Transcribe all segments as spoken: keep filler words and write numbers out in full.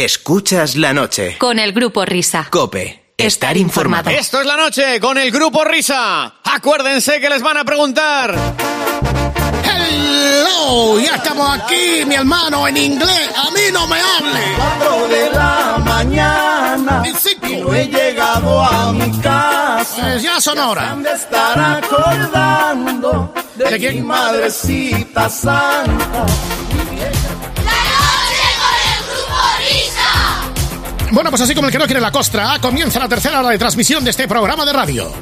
Escuchas la noche. Con el Grupo Risa. COPE. Estar informado. Esto es la noche con el Grupo Risa. Acuérdense que les van a preguntar. Hello, ya estamos aquí, mi hermano, en inglés. A mí no me hable. Cuatro de la mañana y no he llegado a mi casa. Pues ya son horas. Han de estar acordando de, ¿De quién? Mi madrecita santa. Bueno, pues así como el que no quiere la costra, comienza la tercera hora de transmisión de este programa de radio.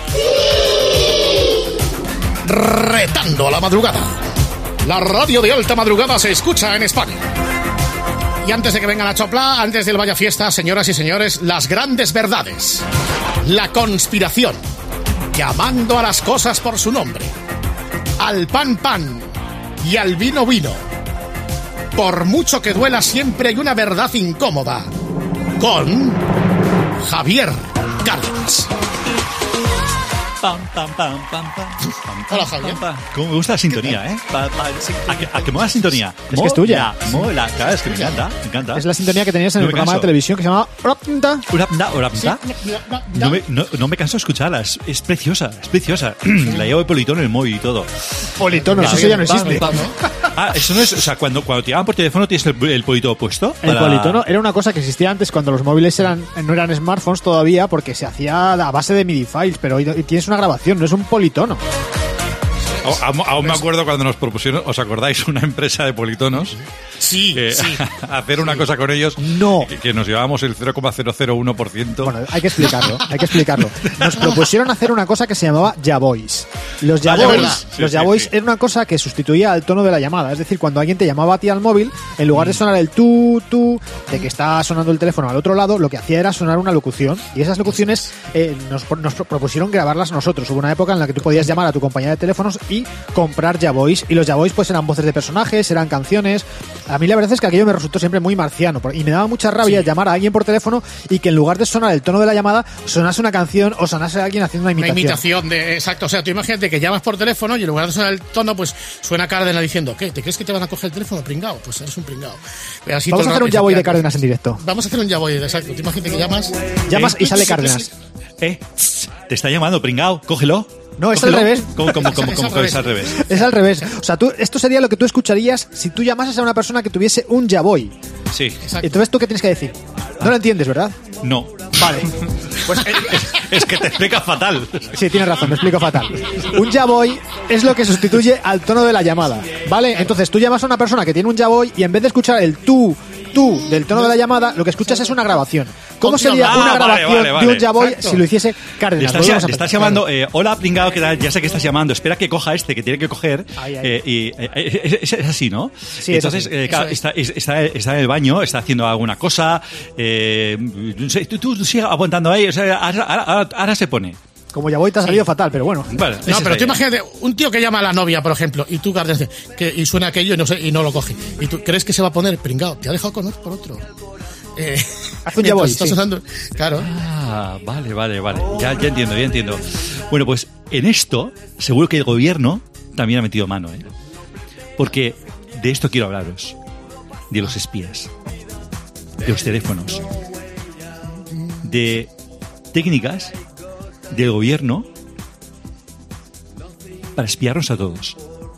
Retando a la madrugada. La radio de alta madrugada se escucha en España. Y antes de que venga la chopla, antes del Vaya Fiesta, señoras y señores, las grandes verdades. La conspiración. Llamando a las cosas por su nombre. Al pan pan y al vino vino. Por mucho que duela, siempre hay una verdad incómoda. Con Javier Cárdenas. Pam, pam, pam, pam, pam. Hola, Javier. Pam, pam. Como me gusta la sintonía, ¿eh? Pa, pa, ¿A que, a que mola la sintonía? Es que es tuya. Mola, claro, es que me encanta, me encanta. Es la sintonía que tenías en No el me programa canso. de televisión que se llamaba Orapnta. Urapnda, urapnda. No me, no, no me canso de escucharla, es, es preciosa, es preciosa. La llevo de politono en el móvil y todo. Politono, eso ya no existe. Ah, eso no es, o sea, cuando, cuando te llaman por teléfono tienes el, el politono puesto. El para... politono era una cosa que existía antes cuando los móviles eran no eran smartphones todavía, porque se hacía a base de MIDI files, pero hoy tienes una grabación, no es un politono. Aún, aún me acuerdo cuando nos propusieron, ¿os acordáis? Una empresa de politonos. Sí, eh, sí. Hacer una cosa con ellos. No. Que, que nos llevábamos el cero coma cero cero uno por ciento. Bueno, hay que explicarlo, hay que explicarlo. Nos propusieron hacer una cosa que se llamaba Javoice. Los Ah, Javoice, ¿verdad? Sí, los sí, Javoice sí. era una cosa que sustituía al tono de la llamada. Es decir, cuando alguien te llamaba a ti al móvil, en lugar de sonar el tú, tú, de que está sonando el teléfono al otro lado, lo que hacía era sonar una locución. Y esas locuciones eh, nos, nos propusieron grabarlas nosotros. Hubo una época en la que tú podías llamar a tu compañía de teléfonos y comprar Javoice. Y los Javoice pues eran voces de personajes, eran canciones. A mí la verdad es que aquello me resultó siempre muy marciano. Y me daba mucha rabia Sí. llamar a alguien por teléfono y que en lugar de sonar el tono de la llamada, sonase una canción o sonase a alguien haciendo una Una imitación. imitación de... Exacto, o sea, tú imagínate que llamas por teléfono y en lugar de sonar el tono, pues suena Cárdenas diciendo, ¿qué? ¿Te crees que te van a coger el teléfono, pringao? Pues eres un pringao. Así Vamos todo a el hacer un rato, Javoy de efectivamente. Cárdenas en directo. Vamos a hacer un Javoy, exacto. Tú imagínate que llamas... Llamas ¿Eh? y sale Cárdenas. Eh, tss, te está llamando, pringao, cógelo. No, es Cógelo. al revés. ¿Cómo, cómo, cómo, Es cómo al que es al revés? Es al revés. O sea, tú, esto sería lo que tú escucharías si tú llamases a una persona que tuviese un Javoy. Sí. Exacto. Entonces, ¿tú qué tienes que decir? No lo entiendes, ¿verdad? No. Vale. Pues es, es que te explica fatal. Sí, tienes razón, me explico fatal. Un Javoy es lo que sustituye al tono de la llamada, ¿vale? Entonces tú llamas a una persona que tiene un Javoy y en vez de escuchar el tú, tú del tono de la llamada, lo que escuchas es una grabación. ¿Cómo sería Ah, una vale, grabación vale, vale. de un Javoy Exacto. si lo hiciese Le Cárdenas? estás, Volvemos a le empezar. estás llamando, eh, hola, pringao, que tal? Ya sé que estás llamando, espera que coja este, que tiene que coger. Ay, ay. eh, y eh, eh, es, es así, ¿no? Sí, es Entonces, así. eh, claro, Eso es. está, es- está, está en el baño, está haciendo alguna cosa, eh, no sé, tú, tú sigue aguantando ahí, o sea, ahora, ahora- ahora se pone. Como Javoy te ha salido fatal, pero bueno. Vale, No, esa es pero la tú idea. imagínate un tío que llama a la novia, por ejemplo, y tú, Cárdenas, que, y suena aquello y no, sé, y no lo coge. Y tú crees que se va a poner pringao. Te ha dejado con otro por otro. Eh, Haz un mientras Javoy, estás sí. usando- Claro. Ah, vale, vale, vale. Ya, ya entiendo, ya entiendo. Bueno, pues en esto, seguro que el gobierno también ha metido mano, ¿eh? Porque de esto quiero hablaros. De los espías. De los teléfonos. De técnicas del gobierno para espiarnos a todos.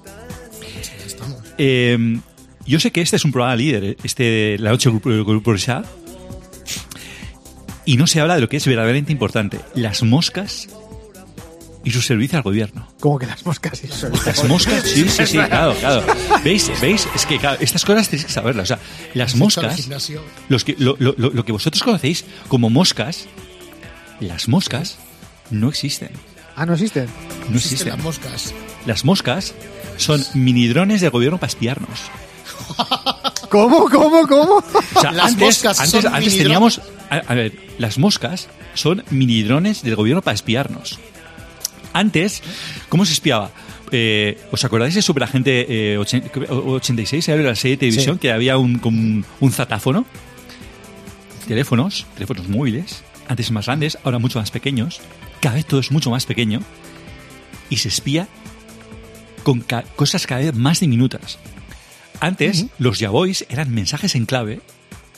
Eh, yo sé que este es un programa líder, este La Noche del Grupo, del Grupo Risa, y no se habla de lo que es verdaderamente importante, las moscas y su servicio al gobierno. Como que las moscas y eso. Las moscas, sí, sí, sí, claro, claro. ¿Veis? ¿Veis? Es que claro, estas cosas tenéis que saberlas. O sea, las moscas, gimnasio. los que, lo, lo, lo que vosotros conocéis como moscas, las moscas no existen. Ah, no existen. No Existen existen. las moscas. Las moscas son mini drones del gobierno para espiarnos. ¿Cómo, cómo, cómo? O sea, Las antes, moscas antes, son antes mini teníamos... A, a ver, las moscas son mini drones del gobierno para espiarnos. Antes, ¿cómo se espiaba? Eh, ¿Os acordáis de Superagente eh, ochenta y seis? Era la serie de televisión Sí. que había un, como un, un zatáfono. Teléfonos, teléfonos móviles, antes más grandes, ahora mucho más pequeños. Cada vez todo es mucho más pequeño. Y se espía con ca- cosas cada vez más diminutas. Antes, los Javoys eran mensajes en clave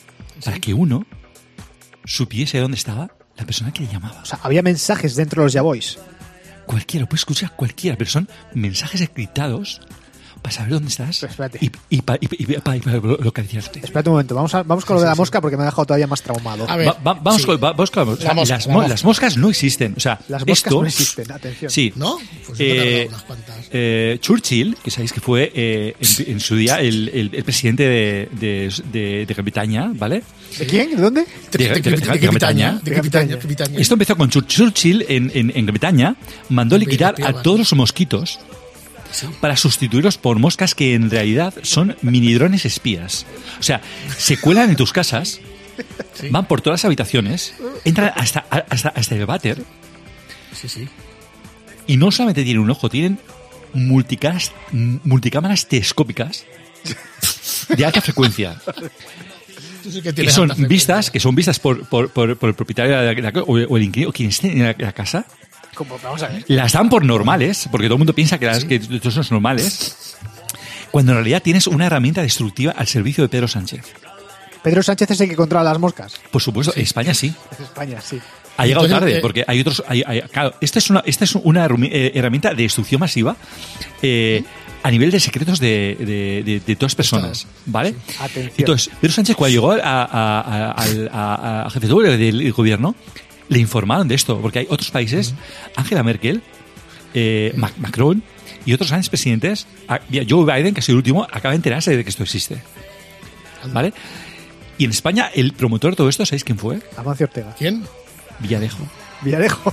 para que uno supiese dónde estaba la persona que le llamaba. O sea, había mensajes dentro de los Yaboys. Cualquiera, puedes escuchar cualquiera, pero son mensajes encriptados para saber dónde estás Pero espérate. y, y, pa- y, y, y pa- y para localizarte. Espérate un momento, vamos, a, vamos con lo de la mosca porque me ha dejado todavía más traumado. A ver, Va- va- vamos, sí. con, va- vamos con- o sea, La mosca, las, la mo- mosca. las moscas no existen. O sea, Las moscas esto, no existen, atención. Sí. ¿No? Pues yo me he Eh, tardado unas cuantas. eh, Churchill, que sabéis que fue eh, en, en su día el, el- el presidente de, de, de- de Gran Bretaña, ¿vale? ¿De quién? ¿De dónde? ¿De, de, de- de, de- de, de qué Gran Bretaña? Bretaña. ¿De qué Bretaña? ¿Qué Bretaña? Esto empezó con Chur- Churchill en, en, en Gran Bretaña, mandó liquidar a todos los mosquitos para sustituirlos por moscas que en realidad son minidrones espías. O sea, se cuelan en tus casas, van por todas las habitaciones, entran hasta, hasta, hasta el váter Sí, sí. y no solamente tienen un ojo, tienen multicámaras, multicámaras telescópicas de alta frecuencia. Tú sí que Que tienes son alta frecuencia. vistas, que son vistas por, por, por, por el propietario de la, o, o el inquilino, o quien esté en la, la casa. Como, vamos a ver. Las dan por normales, porque todo el mundo piensa que, las, que todos son normales, cuando en realidad tienes una herramienta destructiva al servicio de Pedro Sánchez. Pedro Sánchez es el que controla las moscas. Por supuesto, España sí. Es España, sí. Ha llegado Entonces, tarde, eh, porque hay otros... hay- hay- claro, esta es una, esta es una herrami- eh, herramienta de destrucción masiva eh, a nivel de secretos de, de, de- de todas personas, ¿vale? Atención. Entonces, Pedro Sánchez, cuando llegó a, a, a, al- a- a jefatura del gobierno, le informaron de esto, porque hay otros países, Angela Merkel, eh, Mac- Macron y otros grandes presidentes, a- mira, Joe Biden, que ha sido el último, acaba de enterarse de que esto existe, ¿vale? Y en España, el promotor de todo esto, ¿sabéis quién fue? Amancio Ortega. ¿Quién? Villarejo. Villarejo.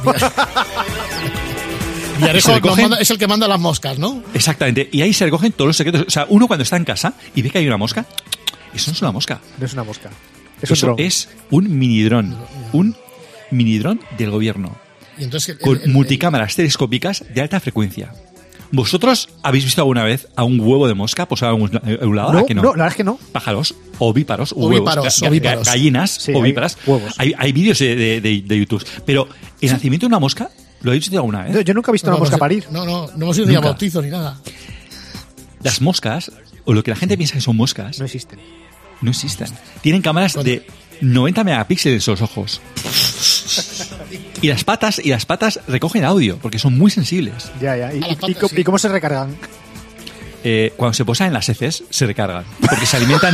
Villarejo Se le nos cogen- manda- es el que manda las moscas, ¿no? Exactamente. Y ahí se recogen todos los secretos. O sea, uno cuando está en casa y ve que hay una mosca, eso no es una mosca. No es una mosca. Es un Eso dron. es un minidrón. Un minidrón del gobierno. Y entonces, el- Con el- el- multicámaras telescópicas de alta frecuencia. ¿Vosotros habéis visto alguna vez a un huevo de mosca posado en un- en un lado? No, ¿A que no, no? la verdad es que no. Pájaros, ovíparos, Ovíparos, huevos, ga- ga- ovíparos. gallinas, Sí, ovíparas. hay huevos. Hay, hay vídeos de, de- de- de YouTube. Pero el nacimiento de una mosca, ¿lo habéis visto alguna vez? Yo, yo nunca he visto no, una mosca no, parir. No, no, no hemos ido ni a Nunca. bautizo ni nada. Las moscas, o lo que la gente piensa que son moscas, No existen. no existen. Tienen cámaras de noventa megapíxeles en los ojos. Y las patas, y las patas recogen audio, porque son muy sensibles. Ya, ya. ¿Y, A las y- patas, y co- sí. y cómo se recargan? Eh, cuando se posan en las heces, se recargan. Porque se alimentan.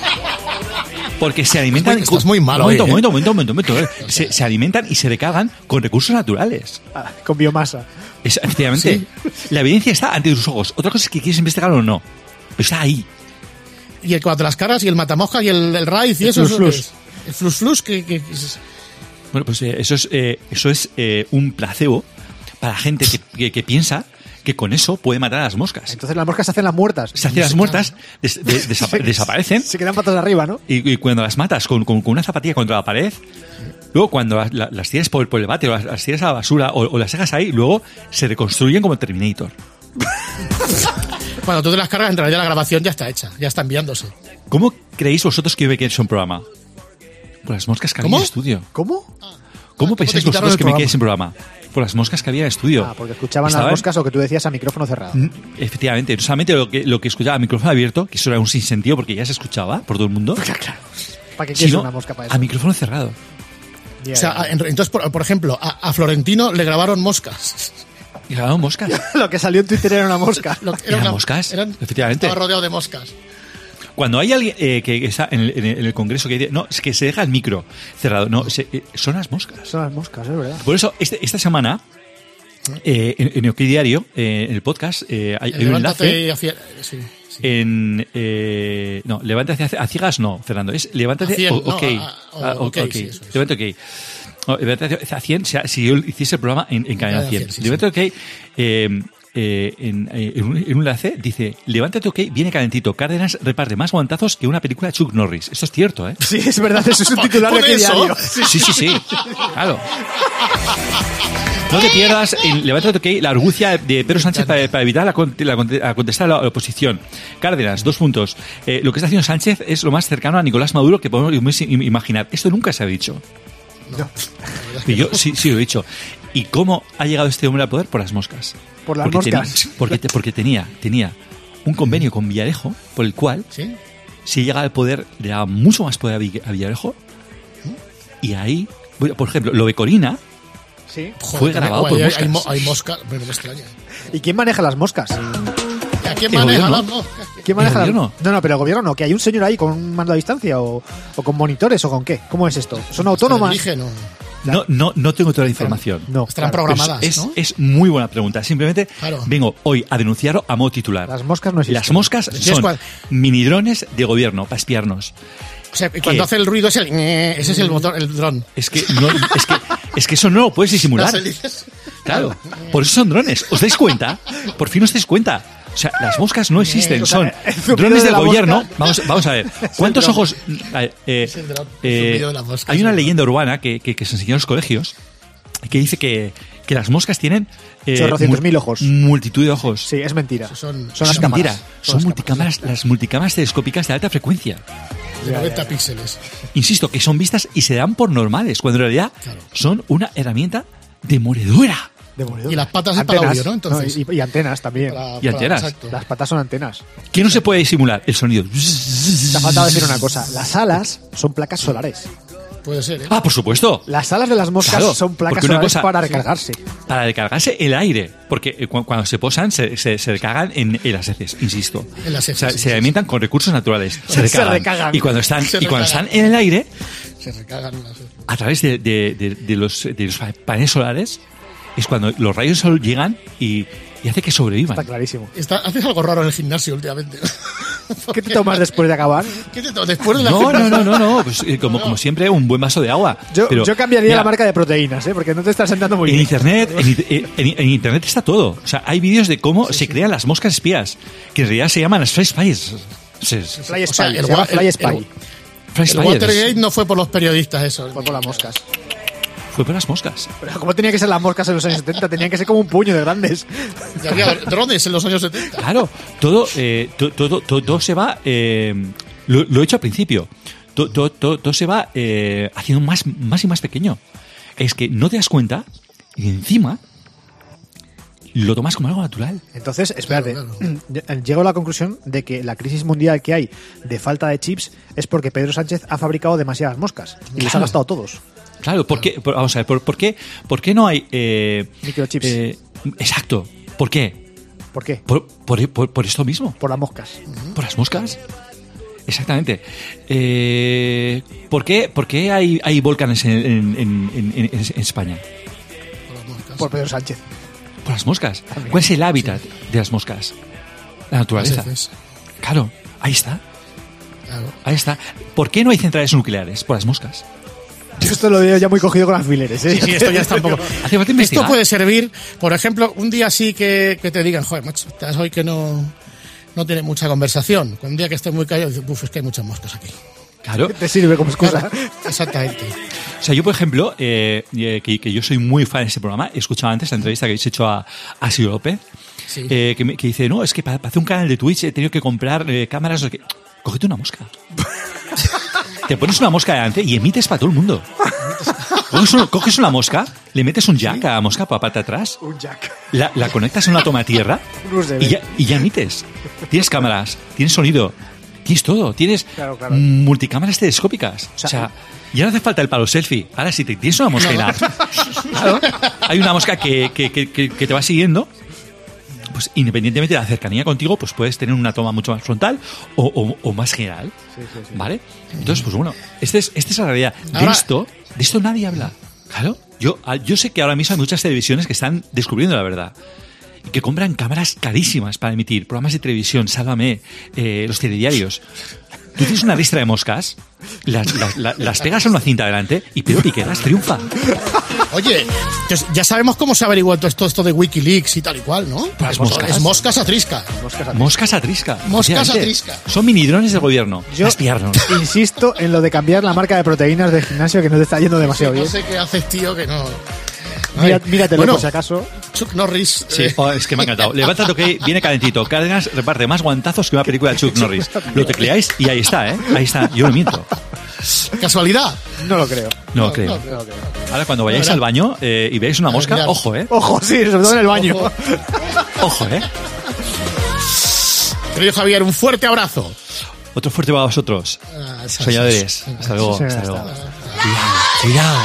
Porque se alimentan. Estás muy- estás muy malo Un momento, hoy, un momento, un momento, un momento, un momento, eh. se, se alimentan y se recargan con recursos naturales. Ah, con biomasa. Es, efectivamente. La evidencia está ante tus ojos. Otra cosa es que quieres investigarlo o no. Pero está ahí. Y el cuatro las caras y el matamosca y el, el raíz y El eso. flus ¿eso flus. qué es? El flus flus que, que- que es- Bueno, pues eh, eso es, eh, eso es eh, un placebo para gente que, que- que piensa que con eso puede matar a las moscas. Entonces las moscas se hacen las muertas. Se hacen las muertas, des- de- desapa- desaparecen. Se quedan patas arriba, ¿no? Y, y cuando las matas con, con- con una zapatilla contra la pared, luego cuando las, la- las tiras por, por el bate o las, las tiras a la basura o, o las dejas ahí, luego se reconstruyen como el Terminator. Cuando tú te las cargas, en realidad la grabación ya está hecha, ya está enviándose. ¿Cómo creéis vosotros que iba que es un programa? Por las moscas que había ¿Cómo? en el estudio. ¿Cómo? ¿Cómo te pensáis quitaron vosotros el que me programa? quedé sin programa? Por las moscas que había en el estudio. Ah, porque escuchaban Estaban- las moscas o que tú decías a micrófono cerrado. Mm, Efectivamente, no solamente lo que, lo que escuchaba a micrófono abierto, que eso era un sinsentido porque ya se escuchaba por todo el mundo, ¿Para qué quieres sino una mosca para eso? a micrófono cerrado. Ya, O sea, ya. a- en- entonces, por, por ejemplo, a, a Florentino le grabaron moscas. Y grababan moscas. Lo que salió en Twitter era una mosca. Lo- ¿Eran moscas? Efectivamente. Estaba rodeado de moscas. Cuando hay alguien eh, que está en el, en el- en el Congreso que dice, no, es que se deja el micro cerrado, no, se- eh, son las moscas. Son las moscas, es verdad. Por eso, este- esta semana, eh, en, en el OK Diario, eh, en el podcast, eh, hay, hay un Levántate enlace y hacia... Sí, sí. en... eh, no, levántate hacia, a ciegas no, Fernando, es levántate A cien, o- no, ok. a- a- Ah, ok, ok, sí, eso es. levántate ok. No, levántate hacia cien, si, si yo hiciese el programa en, en cadena Cadena cien. cien, sí, Levántate ok, eh, eh, en, eh, en un, en un enlace dice, levántate ok, viene calentito, Cárdenas reparte más guantazos que una película de Chuck Norris. Esto es cierto, ¿eh? Sí, es verdad, eso es un titular de ¿Pon aquel eso? diario. Sí, sí, sí. Claro. No te pierdas en Levántate OK, la argucia de Pedro Sánchez para, para evitar la, con- la con- a contestar a la oposición. Cárdenas, dos puntos. Eh, lo que está haciendo Sánchez es lo más cercano a Nicolás Maduro que podemos im- imaginar. Esto nunca se ha dicho. Y yo sí, sí lo he dicho. ¿Y cómo ha llegado este hombre al poder? Por las moscas. Por las porque moscas. Tenía, porque, te- porque tenía, tenía un convenio con Villarejo por el cual ¿Sí? si llega al poder, le da mucho más poder a, Vill- a Villarejo. Y ahí, bueno, por ejemplo, lo de Corina Sí. fue grabado Joder, por hay, moscas. hay, mo- hay moscas, pero me extraña. ¿Y quién maneja las moscas? ¿A quién El maneja gobierno. las moscas? ¿Quién maneja ¿El las- gobierno? No, no, pero el gobierno no, que hay un señor ahí con un mando a distancia o, o con monitores o con qué. ¿Cómo es esto? ¿Son autónomas? Dije, no. No, no, no tengo toda la información. No, Estarán claro. programadas, Pero es, ¿no? es muy buena pregunta. Simplemente Claro. vengo hoy a denunciarlo a modo titular. Las moscas no existen. Las moscas ¿Quieres son cuál? mini drones de gobierno para espiarnos. O sea, cuando hace el ruido es el... Ese es el motor, el dron. Es que, no, es que, es que eso no lo puedes disimular. Las hélices. Claro, por eso son drones. ¿Os dais cuenta? Por fin os dais cuenta. O sea, las moscas no existen, O sea, son el zumbido drones de del la gobierno. mosca. Vamos, vamos a ver, ¿cuántos dron. ojos? eh, eh, Es el dron, el eh, zumbido de la mosca, hay es una el dron. leyenda urbana que, que, que se enseña en los colegios que dice que, que las moscas tienen eh, Chorrocientos mul- mil ojos. multitud de ojos. Sí, es mentira. Son- Son es las mentira. cámaras. Son multicámaras, las multicámaras telescópicas de alta frecuencia. De noventa píxeles. Insisto, que son vistas y se dan por normales, cuando en realidad Claro. son una herramienta demoledora. De mordedor. Y las patas es para Antenas, audio, ¿no? Entonces. y, y antenas también. Para- Y para- antenas. exacto. Las patas son antenas. ¿Qué no se puede disimular? El sonido. Te ha faltado decir una cosa. Las alas son placas solares. Puede ser, ¿eh? Ah, por supuesto. Las alas de las moscas Claro, son placas porque una solares cosa- para recargarse. Para recargarse el aire. Porque eh, cu- cuando se posan, se, se, se recargan en, en las heces, insisto. En las heces, O sea, sí, se sí, alimentan con recursos naturales. Se Se recargan. recagan. Y cuando están, Se y cuando recagan. están en el aire, Se recagan las... a través de, de- de- de los, de los paneles solares, es cuando los rayos del sol llegan y, y hace que sobrevivan. Está clarísimo. Está- haces algo raro en el gimnasio últimamente. ¿Qué te tomas después de acabar? ¿Qué te tomas? Después de la No, no, no, no, no. Pues, eh, como, como siempre, un buen vaso de agua. Yo, Pero, yo cambiaría mira, la marca de proteínas, ¿eh? Porque no te estás sentando muy En bien. internet, en, in- en- en internet está todo. O sea, hay vídeos de cómo se crean las moscas espías, que en realidad se llaman las Fly Spies. Sí, sí. Fly O sea, Spy, el se llama gua- Fly el- Spy. el- Fly El Spies. Watergate no fue por los periodistas, eso. Fue por las moscas. Fue por las moscas. Pero ¿cómo tenía que ser las moscas en los años setenta? Tenían que ser como un puño de grandes. Y había drones en los años setenta. Claro, todo, eh, to- todo, todo, todo se va. eh, lo, lo he hecho al principio. To- to- to- todo se va eh, haciendo más, más y más pequeño. Es que no te das cuenta y encima lo tomas como algo natural. Entonces, espérate, Claro, llego a la conclusión de que la crisis mundial que hay de falta de chips es porque Pedro Sánchez ha fabricado demasiadas moscas y los ha Claro. gastado todos. Claro, ¿por qué? Por- vamos a ver, ¿por, por qué, ¿por qué no hay. Eh, Microchips. eh, exacto. ¿Por qué? ¿Por qué? Por, por, por- por esto mismo. Por las moscas. ¿Por las moscas? Exactamente. Eh, ¿por, qué, por qué hay, hay volcanes en, en- en- en- en- en España? Por Pedro Sánchez. Por las moscas. ¿Cuál es el hábitat de las moscas? La naturaleza. Las heces. Claro, ahí está. Claro. Ahí está. ¿Por qué no hay centrales nucleares? Por las moscas. Yo esto lo veo ya muy cogido con alfileres, ¿eh? Sí, sí, esto ya está un poco... Hace falta investigar. Esto puede servir, por ejemplo, un día así que, que te digan, joder, macho, estás hoy que no, no tiene mucha conversación. Un día que estés muy callado, dices, uff, es que hay muchas moscas aquí. Claro. Te sirve como excusa. Exactamente. O sea, yo, por ejemplo, eh, eh, que, que yo soy muy fan de ese programa, he escuchado antes la entrevista que habéis hecho a, a Silvio López, Sí. eh, que, me- que dice, no, es que para, para hacer un canal de Twitch he tenido que comprar eh, cámaras. no sé qué". Cógete una mosca. Te pones una mosca delante y emites para todo el mundo. Coges, un- coges una mosca, le metes un jack a la mosca para parte atrás, Un jack. la, la conectas a una toma tierra Un U S B. y ya, y ya emites. Tienes cámaras, tienes sonido, tienes todo. Tienes Claro, claro. multicámaras telescópicas. O sea, sea, ya no hace falta el palo selfie. Ahora, si te tienes una mosca y la- claro, hay una mosca que, que- que- que- que te va siguiendo, pues independientemente de la cercanía contigo, pues puedes tener una toma mucho más frontal o, o- o más general. ¿Vale? Entonces, pues bueno, esta es, esta es la realidad. De Ahora- esto, de esto nadie habla. Claro. Yo, ah, yo sé que ahora mismo hay muchas televisiones que están descubriendo la verdad. Y que compran cámaras carísimas para emitir programas de televisión, Sálvame, eh, los telediarios. Tú tienes una ristra de moscas, las, las- las- las pegas a una cinta delante y Pedro Piqueras triunfa. Oye, entonces, ya sabemos cómo se averigua todo esto, esto de Wikileaks y tal y cual, ¿no? Las moscas. Es moscas a trisca. Moscas a trisca. Moscas a efectivamente. trisca. Son mini drones del gobierno. Yo a espiarnos. insisto en lo de cambiar la marca de proteínas del gimnasio que no te está yendo demasiado No bien. sé qué haces, tío, que no... Mira, Ay, míratelo bueno, por si acaso. Chuck Norris. Sí, eh, oh, es que me ha encantado. Levanta que viene calentito. Cárdenas reparte más guantazos que una película de Chuck Norris. Lo tecleáis y ahí está, ¿eh? Ahí está. Yo no miento. ¿Casualidad? No lo creo. No, creo. Ahora, cuando vayáis al baño eh, y veáis una mosca, mirad. ojo, ¿eh? Ojo, sí, sobre todo en el baño. Ojo. Ojo, ¿eh? Querido Javier, un fuerte abrazo. Otro fuerte para vosotros. Ah, Soñadores. Hasta luego. Sí, Hasta hasta luego. luego. Cuidado. Cuidado.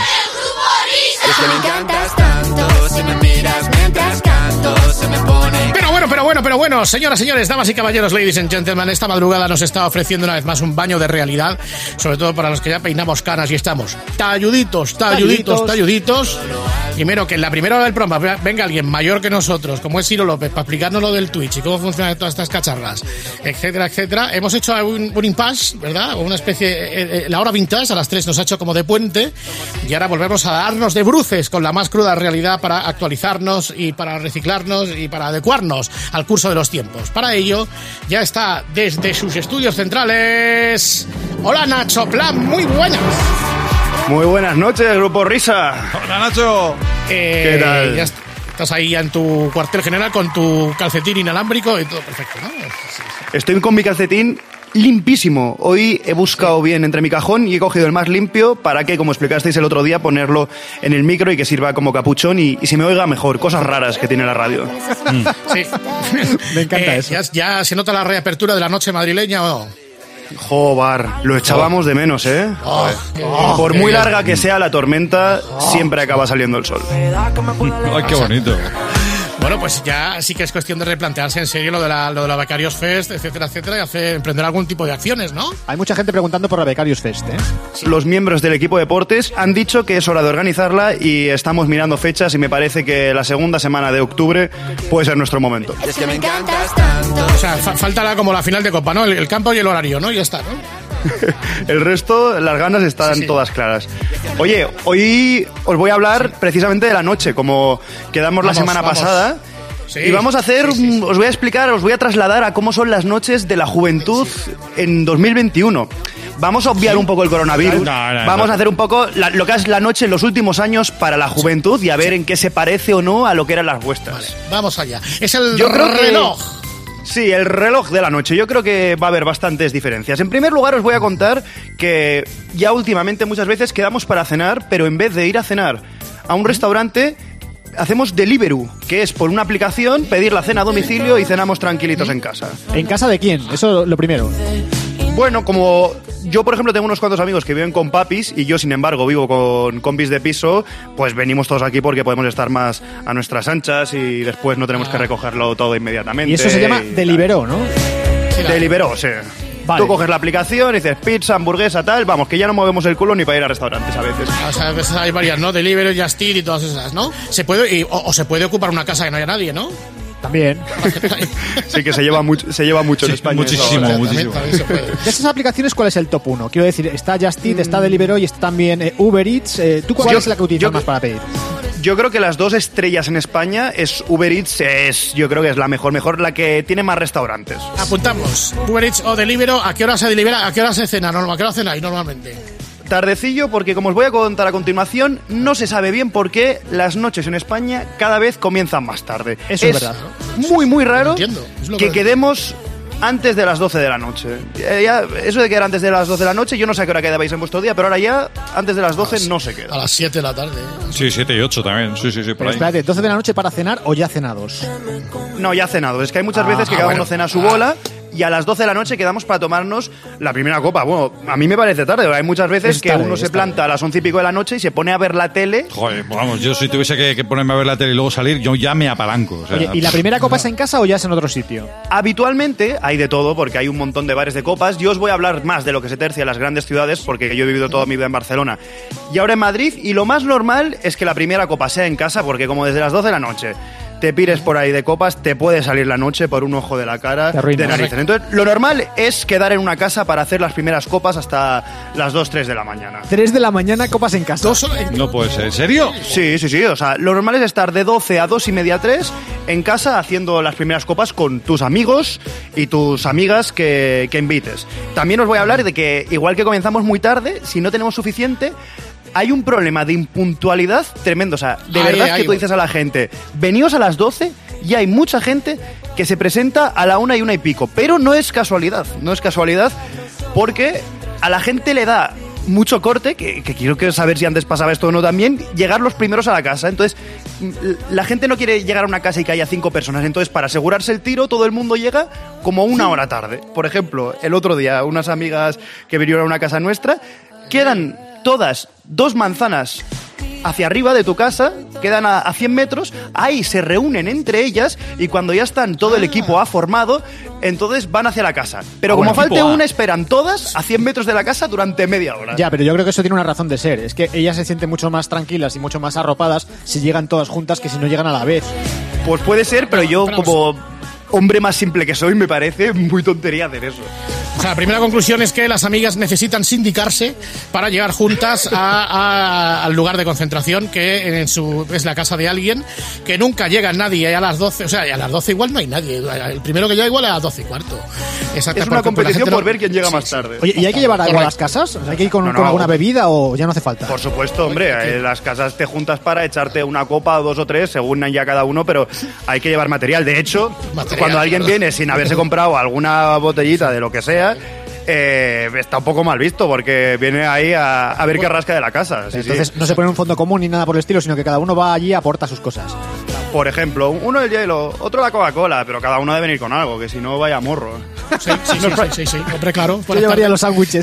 Es que me encantas tanto, si me miras mientras canto, se me pone... Pero bueno, pero bueno, pero bueno, señoras, señores, damas y caballeros, ladies and gentlemen, esta madrugada nos está ofreciendo una vez más un baño de realidad, sobre todo para los que ya peinamos canas y estamos talluditos, talluditos, talluditos. Primero, que en la primera hora del programa venga alguien mayor que nosotros, como es Ciro López, para explicarnos lo del Twitch y cómo funcionan todas estas cacharras, etcétera, etcétera. Hemos hecho un, un impasse, ¿verdad? Una especie... Eh, eh, la hora vintage a las tres nos ha hecho como de puente y ahora volvemos a darnos de bruces con la más cruda realidad para actualizarnos y para reciclarnos y para adecuarnos al curso de los tiempos. Para ello, ya está desde sus estudios centrales... Hola, Nacho Plan, muy buenas. Muy buenas noches, Grupo Risa. Hola, Nacho. Eh, ¿Qué tal? Ya estás ahí en tu cuartel general con tu calcetín inalámbrico y todo perfecto, ¿no? Estoy con mi calcetín limpísimo. Hoy he buscado bien entre mi cajón y he cogido el más limpio para que, como explicasteis el otro día, ponerlo en el micro y que sirva como capuchón y, y se me oiga mejor. Cosas raras que tiene la radio. Sí. Me encanta Eh, eso. Ya, ya se nota la reapertura de la noche madrileña, ¿o no? Jobar, lo echábamos de menos, ¿eh? Oh, Por qué muy bien. larga que sea la tormenta, siempre acaba saliendo el sol. Ay, qué bonito. Bueno, pues ya sí que es cuestión de replantearse en serio lo de la, lo de la Becarios Fest, etcétera, etcétera, y hacer, emprender algún tipo de acciones, ¿no? Hay mucha gente preguntando por la Becarios Fest, ¿eh? Los miembros del equipo de deportes han dicho que es hora de organizarla y estamos mirando fechas y me parece que la segunda semana de octubre puede ser nuestro momento. Es que me encantas tanto. O sea, fa- falta la- como la final de Copa, ¿no? El, el campo y el horario, ¿no? Y ya está, ¿no? El resto, las ganas están Sí, sí. todas claras. Oye, hoy os voy a hablar precisamente de la noche, como quedamos la Vamos, semana vamos. pasada. Sí, y vamos a hacer, sí, sí, sí. os voy a explicar, os voy a trasladar a cómo son las noches de la juventud en dos mil veintiuno. Vamos a obviar un poco el coronavirus. No, no, Vamos no. a hacer un poco la- lo que es la noche en los últimos años para la juventud y a ver en qué se parece o no a lo que eran las vuestras. Vamos allá. Es el Yo creo que- reloj. Sí, el reloj de la noche. Yo creo que va a haber bastantes diferencias. En primer lugar, os voy a contar que ya últimamente muchas veces quedamos para cenar, pero en vez de ir a cenar a un restaurante, hacemos Deliveroo, que es por una aplicación pedir la cena a domicilio y cenamos tranquilitos en casa. ¿En casa de quién? Eso lo primero. Bueno, como yo, por ejemplo, tengo unos cuantos amigos que viven con papis y yo, sin embargo, vivo con compis de piso, pues venimos todos aquí porque podemos estar más a nuestras anchas y después no tenemos que recogerlo todo inmediatamente. Y eso se llama y tal. Deliveroo, ¿no? Sí, la- Deliveroo, sí. Vale. Tú coges la aplicación y dices pizza, hamburguesa, tal, vamos, que ya no movemos el culo ni para ir a restaurantes a veces. O sea, a veces hay varias, ¿no? Delivery, Just Eat y todas esas, ¿no? Se puede, y- o, o se puede ocupar una casa que no haya nadie, ¿no? También. Sí que se lleva mucho, se lleva mucho en Sí, España. muchísimo. eso ahora. También, también se puede. De esas aplicaciones, ¿cuál es el top uno? Quiero decir, está Just Eat, está Deliveroo y está también eh, Uber Eats. Eh, ¿Tú cuál Yo- es la que utilizas yo- más para pedir? Yo creo que las dos estrellas en España es Uber Eats, es, yo creo que es la mejor, mejor la que tiene más restaurantes. Apuntamos. Uber Eats o Deliveroo, ¿a qué hora se delibera? ¿A qué hora se cena? Norma, ¿a qué hora cenáis normalmente? Tardecillo, porque como os voy a contar a continuación, no se sabe bien por qué las noches en España cada vez comienzan más tarde. Eso es verdad. Muy, muy raro Entiendo, es lo que que- quedemos antes de las doce de la noche. Eh, ya, eso de quedar antes de las doce de la noche, yo no sé a qué hora quedabais en vuestro día, pero ahora ya, antes de las doce, no se A queda. las siete de la tarde. ¿eh? Sí, siete y ocho también. Sí, sí, sí, por Pero ahí. espérate, ¿doce de la noche para cenar o ya cenados? No, ya cenado. Es que hay muchas Ah, veces que ah, cada bueno. uno cena a su bola y a las doce de la noche quedamos para tomarnos la primera copa. Bueno, a mí me parece tarde. Hay muchas veces Es que tarde, uno es se tarde. planta a las once y pico de la noche y se pone a ver la tele. Joder, vamos, yo si tuviese que, que ponerme a ver la tele y luego salir, yo ya me apalanco. O sea, Oye, ¿y la primera copa es en casa o ya es en otro sitio? Habitualmente hay de todo porque hay un montón de bares de copas. Yo os voy a hablar más de lo que se tercia en las grandes ciudades porque yo he vivido toda mi vida en Barcelona y ahora en Madrid. Y lo más normal es que la primera copa sea en casa porque como desde las doce de la noche te pires por ahí de copas, te puede salir la noche por un ojo de la cara, Te arruinas. de narices. Entonces, lo normal es quedar en una casa para hacer las primeras copas hasta las dos, tres de la mañana. Tres de la mañana, copas en casa. Dos horas- no puede ser. ¿En serio? Sí, sí, sí. O sea, lo normal es estar de doce a dos y media, tres en casa haciendo las primeras copas con tus amigos y tus amigas que, que invites. También os voy a hablar de que, igual que comenzamos muy tarde, si no tenemos suficiente, hay un problema de impuntualidad tremendo. O sea, de Ahí, verdad ahí que tú voy. dices a la gente, veníos a las doce y hay mucha gente que se presenta a la una y una y pico. Pero no es casualidad, no es casualidad porque a la gente le da mucho corte, que, que quiero que saber si antes pasaba esto o no también, llegar los primeros a la casa. Entonces, la gente no quiere llegar a una casa y que haya cinco personas. Entonces, para asegurarse el tiro, todo el mundo llega como una hora tarde. Por ejemplo, el otro día, unas amigas que vinieron a una casa nuestra, quedan todas dos manzanas hacia arriba de tu casa, quedan a, a cien metros, ahí se reúnen entre ellas y cuando ya están, todo el equipo ha formado, entonces van hacia la casa. Pero Ah, como bueno, falte equipo A. una, esperan todas a cien metros de la casa durante media hora. Ya, pero yo creo que eso tiene una razón de ser. Es que ellas se sienten mucho más tranquilas y mucho más arropadas si llegan todas juntas que si no llegan a la vez. Pues puede ser, pero yo como hombre más simple que soy, me parece muy tontería hacer eso. O sea, la primera conclusión es que las amigas necesitan sindicarse para llegar juntas a, a- al lugar de concentración, que en su, es la casa de alguien, que nunca llega nadie a las doce, o sea, a las doce igual no hay nadie, el primero que llega igual a las doce y cuarto. Exacto, Es una porque- porque la competición gente por no- ver quién llega Sí, más sí. tarde. Oye, ¿y hay que llevar algo a las Correcto. casas? O sea, ¿hay que ir con, No, con no. alguna bebida o ya no hace falta? Por supuesto, hombre, en las casas te juntas para echarte una copa o dos o tres, según ya cada uno, pero hay que llevar material. De hecho, Material, cuando alguien ¿verdad? viene sin haberse comprado alguna botellita de lo que sea, eh, está un poco mal visto, porque viene ahí a, a ver qué rasca de la casa. Sí, sí. Entonces no se pone un fondo común ni nada por el estilo, sino que cada uno va allí y aporta sus cosas. Por ejemplo, uno el hielo, otro la Coca-Cola, pero cada uno debe venir con algo, que si no vaya morro. Sí, sí, sí, sí, sí, sí. Hombre, claro. Yo buenas llevaría tardes. los sándwiches.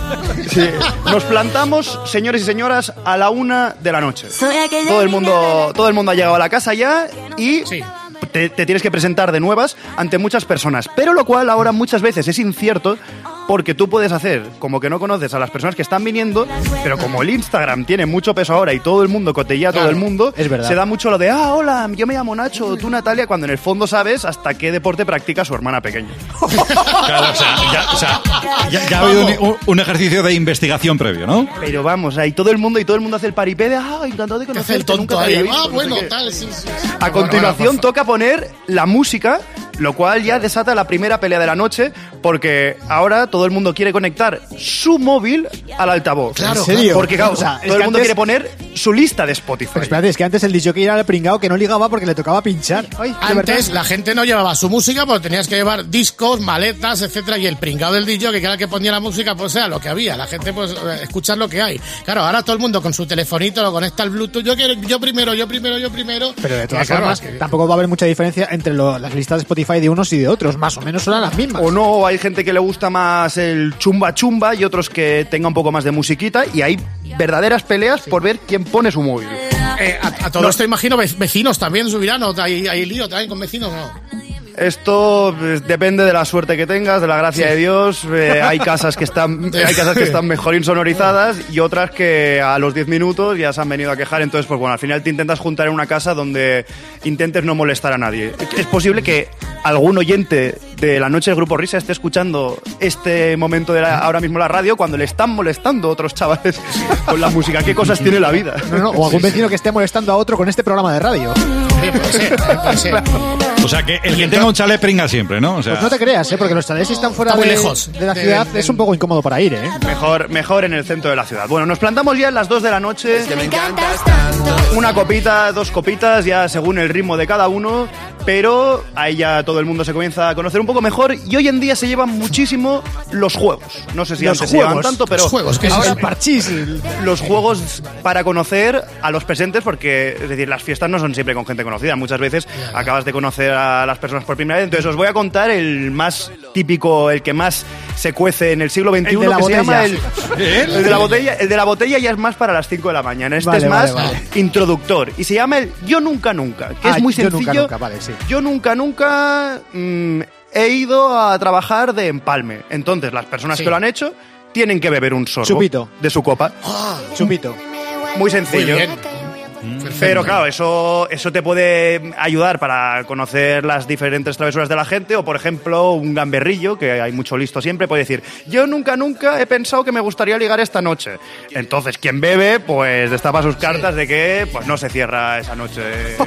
Sí. Nos plantamos, señores y señoras, a la una de la noche. Todo el mundo, todo el mundo ha llegado a la casa ya y Sí. te, te tienes que presentar de nuevas ante muchas personas. Pero lo cual ahora muchas veces es incierto, porque tú puedes hacer como que no conoces a las personas que están viniendo, pero como el Instagram tiene mucho peso ahora y todo el mundo cotilla a todo Claro, el mundo, es verdad. se da mucho lo de, ah, hola, yo me llamo Nacho, tú Natalia, cuando en el fondo sabes hasta qué deporte practica su hermana pequeña. Claro, o sea, ya, o sea, ya- ya ha habido un, un ejercicio de investigación previo, ¿no? Pero vamos, ahí todo el mundo y todo el mundo hace el paripé de, ah, encantado de Te hace conocerte, el tonto nunca te ahí. había visto, Ah, no sé bueno, qué". tal, sí, sí. sí. A continuación Bueno, toca poner la música, lo cual ya desata la primera pelea de la noche, porque ahora todo el mundo quiere conectar su móvil al altavoz. Claro, ¿En serio? Porque claro, O sea, es todo el que mundo antes- quiere poner su lista de Spotify. Pero espérate, es que antes el disjockey era el pringao que no ligaba porque le tocaba pinchar. Ay, de Antes verdad. la gente no llevaba su música porque tenías que llevar discos, maletas, etcétera, y el pringado del D J, que era el que ponía la música, pues era lo que había. La gente, pues, eh, escuchar lo que hay. Claro, ahora todo el mundo con su telefonito lo conecta al Bluetooth. Yo quiero, yo primero, yo primero, yo primero. Pero de todas Y claro, formas, es que- tampoco va a haber mucha diferencia entre lo- las listas de Spotify de unos y de otros. Más o menos son las mismas. O no, hay gente que le gusta más el chumba chumba y otros que tenga un poco más de musiquita, y hay verdaderas peleas por ver quién pone su móvil. Eh, a, a todo esto imagino ve- vecinos también subirán, o hay, hay lío también con vecinos, ¿no? Esto pues, depende de la suerte que tengas, de la gracia de Dios. Eh, hay casas que están hay casas que están mejor insonorizadas y otras que a los diez minutos ya se han venido a quejar. Entonces, pues bueno, al final te intentas juntar en una casa donde intentes no molestar a nadie. Es posible que algún oyente de la noche del Grupo Risa esté escuchando este momento de la- ahora mismo la radio cuando le están molestando otros chavales con la música. ¿Qué cosas tiene la vida? No, no, o algún vecino que esté molestando a otro con este programa de radio. Sí, puede ser, puede ser. O sea, que el que tenga un chalet pringa siempre, ¿no? O sea, Pues no te creas, ¿eh? Porque los chalés si están fuera Está muy de, lejos de la de- ciudad. de- Es un poco incómodo para ir, ¿eh? Mejor, mejor en el centro de la ciudad. Bueno, nos plantamos ya a las dos de la noche. Me encantas tanto. Una copita, dos copitas, ya según el ritmo de cada uno, pero ahí ya todo el mundo se comienza a conocer un poco mejor y hoy en día se llevan muchísimo los juegos. No sé si Los antes se llevan juegos, tanto, pero los juegos, que es ahora eso? El parchís. el- los juegos para conocer a los presentes, porque es decir, las fiestas no son siempre con gente conocida, muchas veces acabas de conocer a las personas por primera vez. Entonces os voy a contar el más típico, el que más se cuece en el siglo veintiuno, El de la que se llama botella. el, el de la botella. El de la botella ya es más para las cinco de la mañana. Este Vale, es más vale, vale. introductor y se llama el Yo Nunca Nunca, que Ah, es muy Yo sencillo. Nunca Nunca, vale, sí. Yo nunca nunca mm, he ido a trabajar de empalme. Entonces las personas Sí. que lo han hecho tienen que beber un sorbo Chupito. de su copa. Chupito. Muy Muy sencillo. bien. Pero claro, eso, eso te puede ayudar para conocer las diferentes travesuras de la gente, o por ejemplo, un gamberrillo, que hay mucho listo siempre, puede decir, yo nunca, nunca he pensado que me gustaría ligar esta noche. Entonces, quien bebe, pues destapa sus cartas de que pues no se cierra esa noche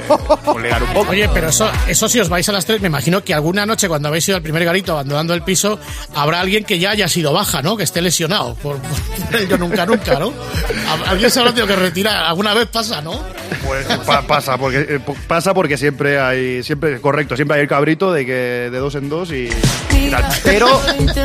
con ligar un poco. Oye, pero eso, eso si os vais a las tres, me imagino que alguna noche cuando habéis ido al primer garito abandonando el piso, habrá alguien que ya haya sido baja, ¿no? Que esté lesionado por, por el yo nunca nunca, ¿no? A- Alguien se habrá tenido que retirar, alguna vez pasa, ¿no? Pues pa- pasa, porque eh, pasa porque siempre hay, siempre, correcto, siempre hay el cabrito de que de dos en dos y, y tal. Pero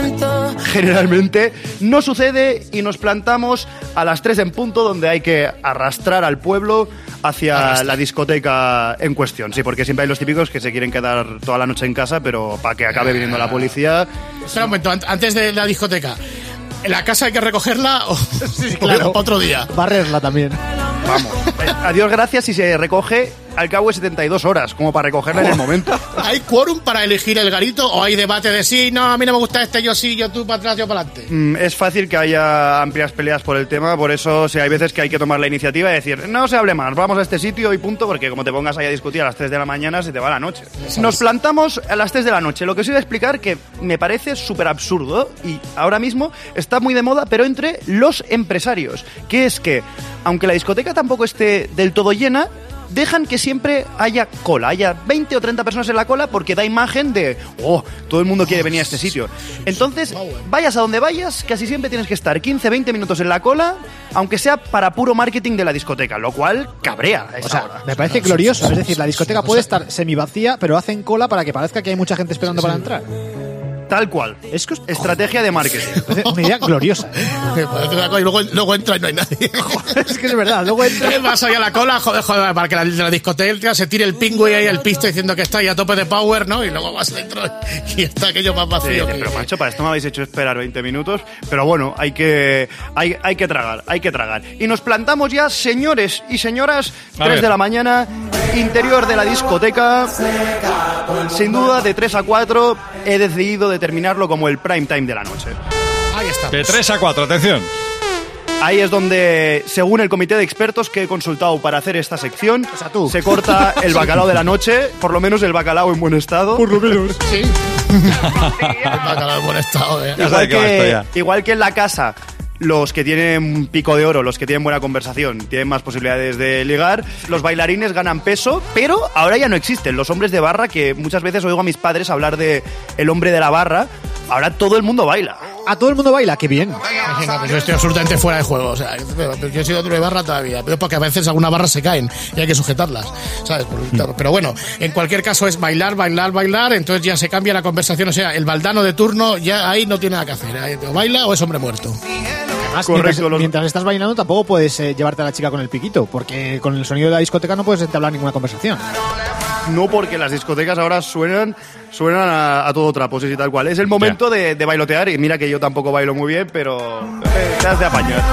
generalmente no sucede y nos plantamos a las tres en punto, donde hay que arrastrar al pueblo hacia Arrastra. la discoteca en cuestión. Sí, porque siempre hay los típicos que se quieren quedar toda la noche en casa, pero para que acabe viniendo la policía. Espera un momento, antes de la discoteca, ¿en la casa hay que recogerla o Sí, claro. otro día? Barrerla también. Vamos, a Dios gracias si se recoge al cabo de setenta y dos horas, como para recogerla en el momento. ¿Hay quórum para elegir el garito o hay debate de sí, no, a mí no me gusta este, yo sí, yo tú para atrás, yo para adelante? Mm, es fácil que haya amplias peleas por el tema, por eso o sea, hay veces que hay que tomar la iniciativa y decir, no se hable más, vamos a este sitio y punto, porque como te pongas ahí a discutir a las tres de la mañana, se te va la noche. Nos plantamos a las tres de la noche, lo que os iba a explicar que me parece súper absurdo y ahora mismo está muy de moda, pero entre los empresarios, que es que, aunque la discoteca tampoco esté del todo llena, dejan que siempre haya cola, haya veinte o treinta personas en la cola porque da imagen de, oh, todo el mundo quiere venir a este sitio. Entonces, vayas a donde vayas, casi siempre tienes que estar quince, veinte minutos en la cola, aunque sea para puro marketing de la discoteca, lo cual cabrea a esa O sea, hora. me parece glorioso. Es decir, la discoteca puede estar semivacía, pero hacen cola para que parezca que hay mucha gente esperando para entrar. Tal cual. Es que os- Estrategia de marketing. Me parece una idea gloriosa, ¿eh? Me parece una cosa, y luego, luego entra y no hay nadie. Es que es verdad, luego entra... Vas ahí a la cola, joder, joder, para que la, la discoteca se tire el pingüe ahí al pisto diciendo que está ahí a tope de power, ¿no? Y luego vas dentro y está aquello más Sí, vacío. que- pero macho, para esto me habéis hecho esperar veinte minutos. Pero bueno, hay que, hay, hay que tragar, hay que tragar. Y nos plantamos ya, señores y señoras, A tres ver. de la mañana, interior de la discoteca. Sin duda, de tres a cuatro, he decidido determinarlo como el prime time de la noche. Ahí está. De tres a cuatro, atención. Ahí es donde, según el comité de expertos que he consultado para hacer esta sección, O sea, tú. se corta el bacalao de la noche, por lo menos el bacalao en buen estado. Por lo menos. Sí. El bacalao en buen estado, ¿eh? Ya Igual sabe que va esto que, ya. igual que en la casa, los que tienen un pico de oro, los que tienen buena conversación, tienen más posibilidades de ligar, los bailarines ganan peso, pero ahora ya no existen. Los hombres de barra, que muchas veces oigo a mis padres hablar de el hombre de la barra, ahora todo el mundo baila. A todo el mundo baila, qué bien. No, pues yo estoy absolutamente fuera de juego. O sea, pero yo he sido otro de barra todavía. Pero porque a veces algunas barras se caen y hay que sujetarlas. ¿Sabes? Por- Pero bueno, en cualquier caso es bailar, bailar, bailar. Entonces ya se cambia la conversación. O sea, el baldano de turno ya ahí no tiene nada que hacer. Ahí o baila o es hombre muerto. Además, Correcto, mientras, los- mientras estás bailando tampoco puedes eh, llevarte a la chica con el piquito, porque con el sonido de la discoteca no puedes entablar ninguna conversación. No, porque las discotecas ahora suenan suenan a, a todo trapo, sí, sí, tal cual. Es el momento de, de bailotear, y mira que yo tampoco bailo muy bien, pero eh, te has de apañar.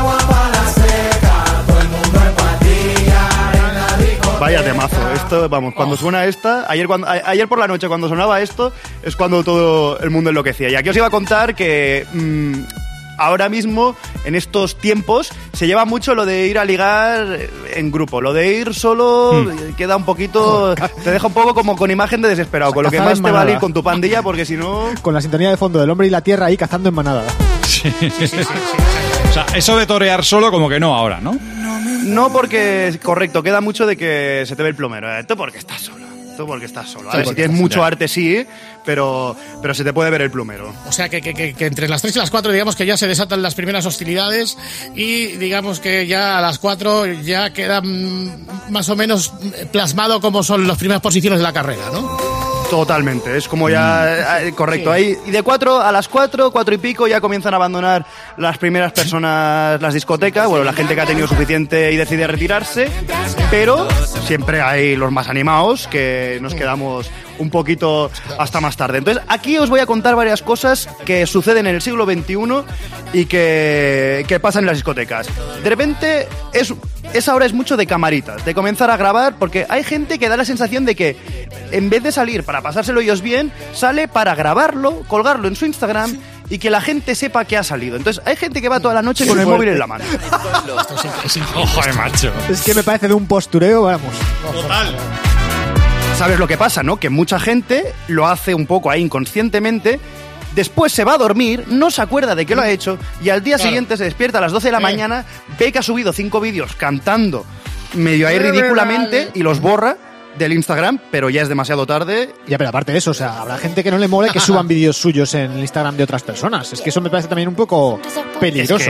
Vaya temazo, esto, vamos, cuando suena esta, ayer, cuando, a- ayer por la noche cuando sonaba esto, es cuando todo el mundo enloquecía. Y aquí os iba a contar que mm, ahora mismo, en estos tiempos, se lleva mucho lo de ir a ligar en grupo. Lo de ir solo Hmm. queda un poquito, te deja un poco como con imagen de desesperado, con lo que Cazada más en te vale manada. ir con tu pandilla, porque si no... Con la sintonía de fondo del hombre y la tierra ahí cazando en manada. O sea, eso de torear solo como que no ahora, ¿no? No, porque, correcto, queda mucho de que se te ve el plomero. ¿eh? Tú porque estás solo. Tú porque estás solo. A ver, si tienes mucho arte, sí, pero, pero se te puede ver el plomero. O sea, que, que, que, que entre las tres y las cuatro, digamos que ya se desatan las primeras hostilidades y digamos que ya a las cuatro ya queda mm, más o menos plasmado cómo son las primeras posiciones de la carrera, ¿no? Totalmente, es como ya... eh, correcto, ahí y de cuatro a las cuatro, cuatro y pico, ya comienzan a abandonar las primeras personas las discotecas, bueno, la gente que ha tenido suficiente y decide retirarse, pero siempre hay los más animados que nos quedamos un poquito hasta más tarde. Entonces, aquí os voy a contar varias cosas que suceden en el siglo veintiuno y que, que pasan en las discotecas. De repente, es, esa hora es mucho de camaritas, de comenzar a grabar, porque hay gente que da la sensación de que en vez de salir para pasárselo ellos bien, sale para grabarlo, colgarlo en su Instagram y que la gente sepa que ha salido. Entonces, hay gente que va toda la noche con el móvil en la mano. Ojo, de macho. Es que me parece de un postureo, vamos. ¿Sabes lo que pasa, no? Que mucha gente lo hace un poco ahí inconscientemente, después se va a dormir, no se acuerda de que lo ha hecho y al día Claro. siguiente se despierta a las doce de la Eh. mañana, ve que ha subido cinco vídeos cantando medio ahí ridículamente y los borra del Instagram, pero ya es demasiado tarde. Ya, pero aparte de eso, o sea, habrá gente que no le mole que suban vídeos suyos en el Instagram de otras personas. Es que eso me parece también un poco peligroso. Es que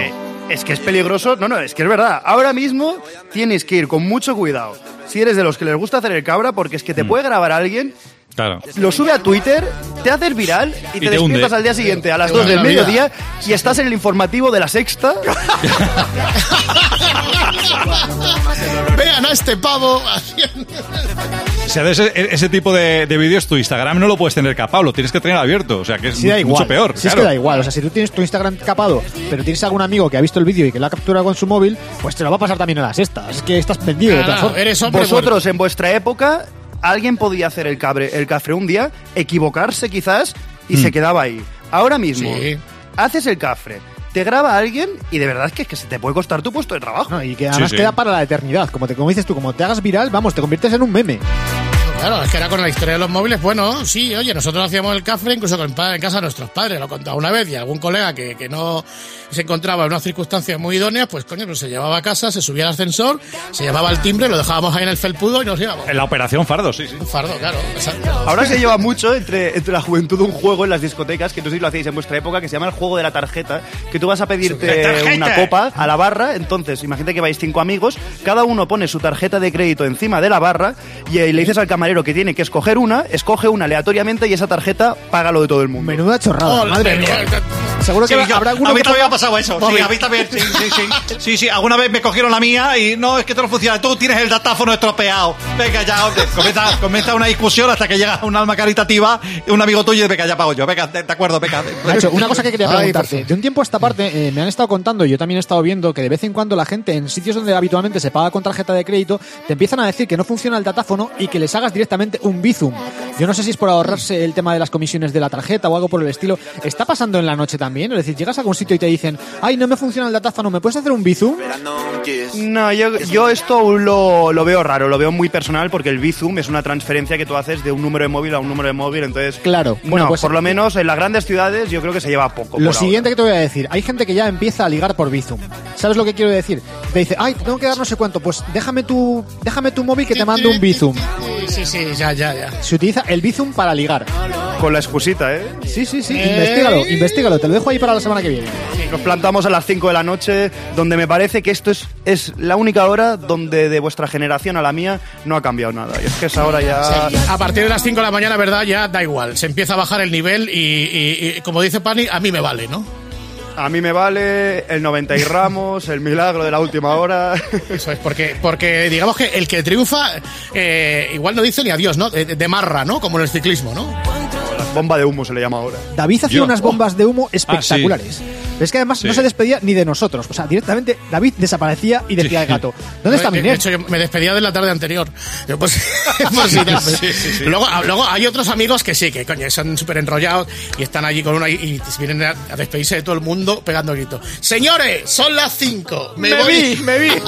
Es que es peligroso. No, no, es que es verdad. Ahora mismo tienes que ir con mucho cuidado. Si eres de los que les gusta hacer el cabra, porque es que te mm. puede grabar a alguien, claro. lo sube a Twitter, te haces viral y, y te, te despiertas hunde. Al día siguiente a las dos del mediodía y estás en el informativo de La Sexta. Vean a este pavo haciendo... O sea, de ese, ese tipo de, de vídeos, tu Instagram no lo puedes tener capado, lo tienes que tener abierto. O sea, que es sí, da mucho igual. peor. Sí, claro. es que da igual. O sea, si tú tienes tu Instagram capado, pero tienes algún amigo que ha visto el vídeo y que lo ha capturado con su móvil, pues te lo va a pasar también a la sexta. Es que estás perdido. Ah, de todas no, eres hombre Vosotros, muerto. en vuestra época, alguien podía hacer el, cabre, el cafre un día, equivocarse quizás, y mm. se quedaba ahí. Ahora mismo, sí. haces el cafre, te graba alguien y de verdad es que, es que se te puede costar tu puesto de trabajo. No, y que además sí, sí. queda para la eternidad. Como, te, como dices tú, como te hagas viral, vamos, te conviertes en un meme. Claro, es que era con la historia de los móviles, bueno, sí, oye, nosotros hacíamos el cafre incluso con, en casa de nuestros padres, lo contaba una vez, y algún colega que, que no se encontraba en unas circunstancias muy idóneas, pues coño, pues se llevaba a casa, se subía al ascensor, se llevaba el timbre, lo dejábamos ahí en el felpudo y nos íbamos. En la operación Fardo, sí, sí. Un fardo, claro. Exacto. Ahora se lleva mucho entre, entre la juventud un juego en las discotecas, que no sé si lo hacéis en vuestra época, que se llama el juego de la tarjeta, que tú vas a pedirte una copa a la barra, entonces imagínate que vais cinco amigos, cada uno pone su tarjeta de crédito encima de la barra y le dices al camarero que tiene que escoger una, escoge una aleatoriamente y esa tarjeta paga lo de todo el mundo. Menuda chorrada, Oh, madre mía. Seguro que Sí, habrá yo, alguno a mí que también me ponga- ha pasado eso. Sí, a mí también. Sí, sí, sí. Sí, sí, alguna vez me cogieron la mía y no, es que esto no funciona. Tú tienes el datáfono estropeado. Venga, ya, hombre. Comienza, comienza una discusión hasta que llega un alma caritativa y un amigo tuyo y venga, ya pago yo. Venga, de, de acuerdo, venga. Nacho, una cosa que quería Ay, preguntarte. De un tiempo a esta parte eh, me han estado contando, y yo también he estado viendo, que de vez en cuando la gente en sitios donde habitualmente se paga con tarjeta de crédito te empiezan a decir que no funciona el datáfono y que les hagas directamente un Bizum. Yo no sé si es por ahorrarse el tema de las comisiones de la tarjeta o algo por el estilo. ¿Está pasando en la noche también? Es decir, llegas a algún sitio y te dicen, ay, no me funciona el datáfono, ¿me puedes hacer un Bizum? No, yo, yo esto aún lo, lo veo raro, lo veo muy personal porque el Bizum es una transferencia que tú haces de un número de móvil a un número de móvil, entonces... Claro. Bueno, no, pues, por lo menos en las grandes ciudades yo creo que se lleva poco. Lo por siguiente ahora. que te voy a decir, hay gente que ya empieza a ligar por Bizum. ¿Sabes lo que quiero decir? Te dice, ay, te tengo que dar no sé cuánto, pues déjame tu, déjame tu móvil que te mando un Bizum. Sí, sí, ya, ya, ya. Se utiliza el Bizum para ligar. Con la excusita, ¿eh? Sí, sí, sí, Eh. investígalo, investígalo, te lo dejo ahí para la semana que viene. Nos plantamos a las cinco de la noche, donde me parece que esto es, es la única hora donde de vuestra generación a la mía no ha cambiado nada. Y es que esa hora ya... A partir de las cinco de la mañana, verdad, ya da igual. Se empieza a bajar el nivel y, y- y, como dice Pani, a mí me vale, ¿no? A mí me vale el noventa y Ramos, el milagro de la última hora. Eso es, porque, porque digamos que el que triunfa eh, igual no dice ni adiós, ¿no? De, de marra, ¿no? Como en el ciclismo, ¿no? Bomba de humo se le llama ahora. David hacía Yo. unas bombas de humo espectaculares. Ah, sí. Pero es que además Sí. no se despedía ni de nosotros. O sea, directamente David desaparecía y decía Sí. el gato, ¿dónde está de, de Miner? hecho, yo me despedía de la tarde anterior. Yo, pues, por si te- Sí, sí, sí. Luego, luego hay otros amigos que sí, que coño, son súper enrollados y están allí con una y, y vienen a, a despedirse de todo el mundo pegando gritos. Señores, son las cinco. Me, Me voy. vi, me vi.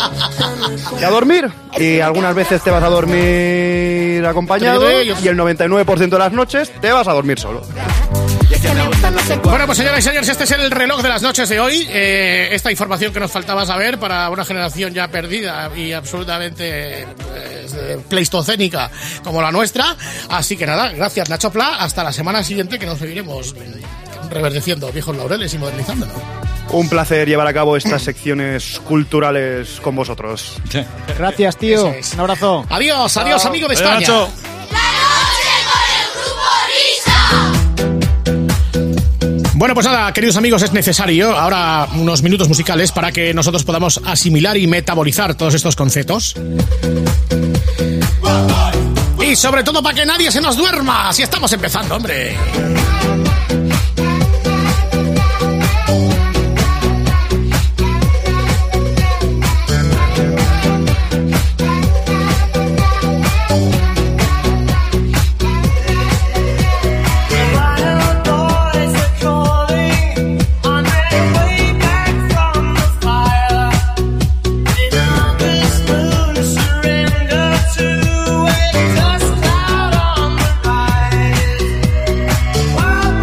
Y a dormir. Y algunas veces te vas a dormir acompañado y el noventa y nueve por ciento de las noches te vas a dormir solo. Bueno, pues señoras y señores, este es el reloj de las noches de hoy. Eh, esta información que nos faltaba saber para una generación ya perdida y absolutamente pues, eh, pleistocénica como la nuestra. Así que nada, gracias Nacho Pla. Hasta la semana siguiente que nos seguiremos mm, reverdeciendo viejos laureles y modernizándonos. Un placer llevar a cabo estas secciones culturales con vosotros. Sí. Gracias, tío. Eso es. Un abrazo. Adiós, adiós, amigo de Adiós, España. Nacho. Bueno, pues nada, queridos amigos, es necesario ahora unos minutos musicales para que nosotros podamos asimilar y metabolizar todos estos conceptos. Y sobre todo para que nadie se nos duerma, si estamos empezando, hombre. Surrender to a dust cloud on the rise. Wild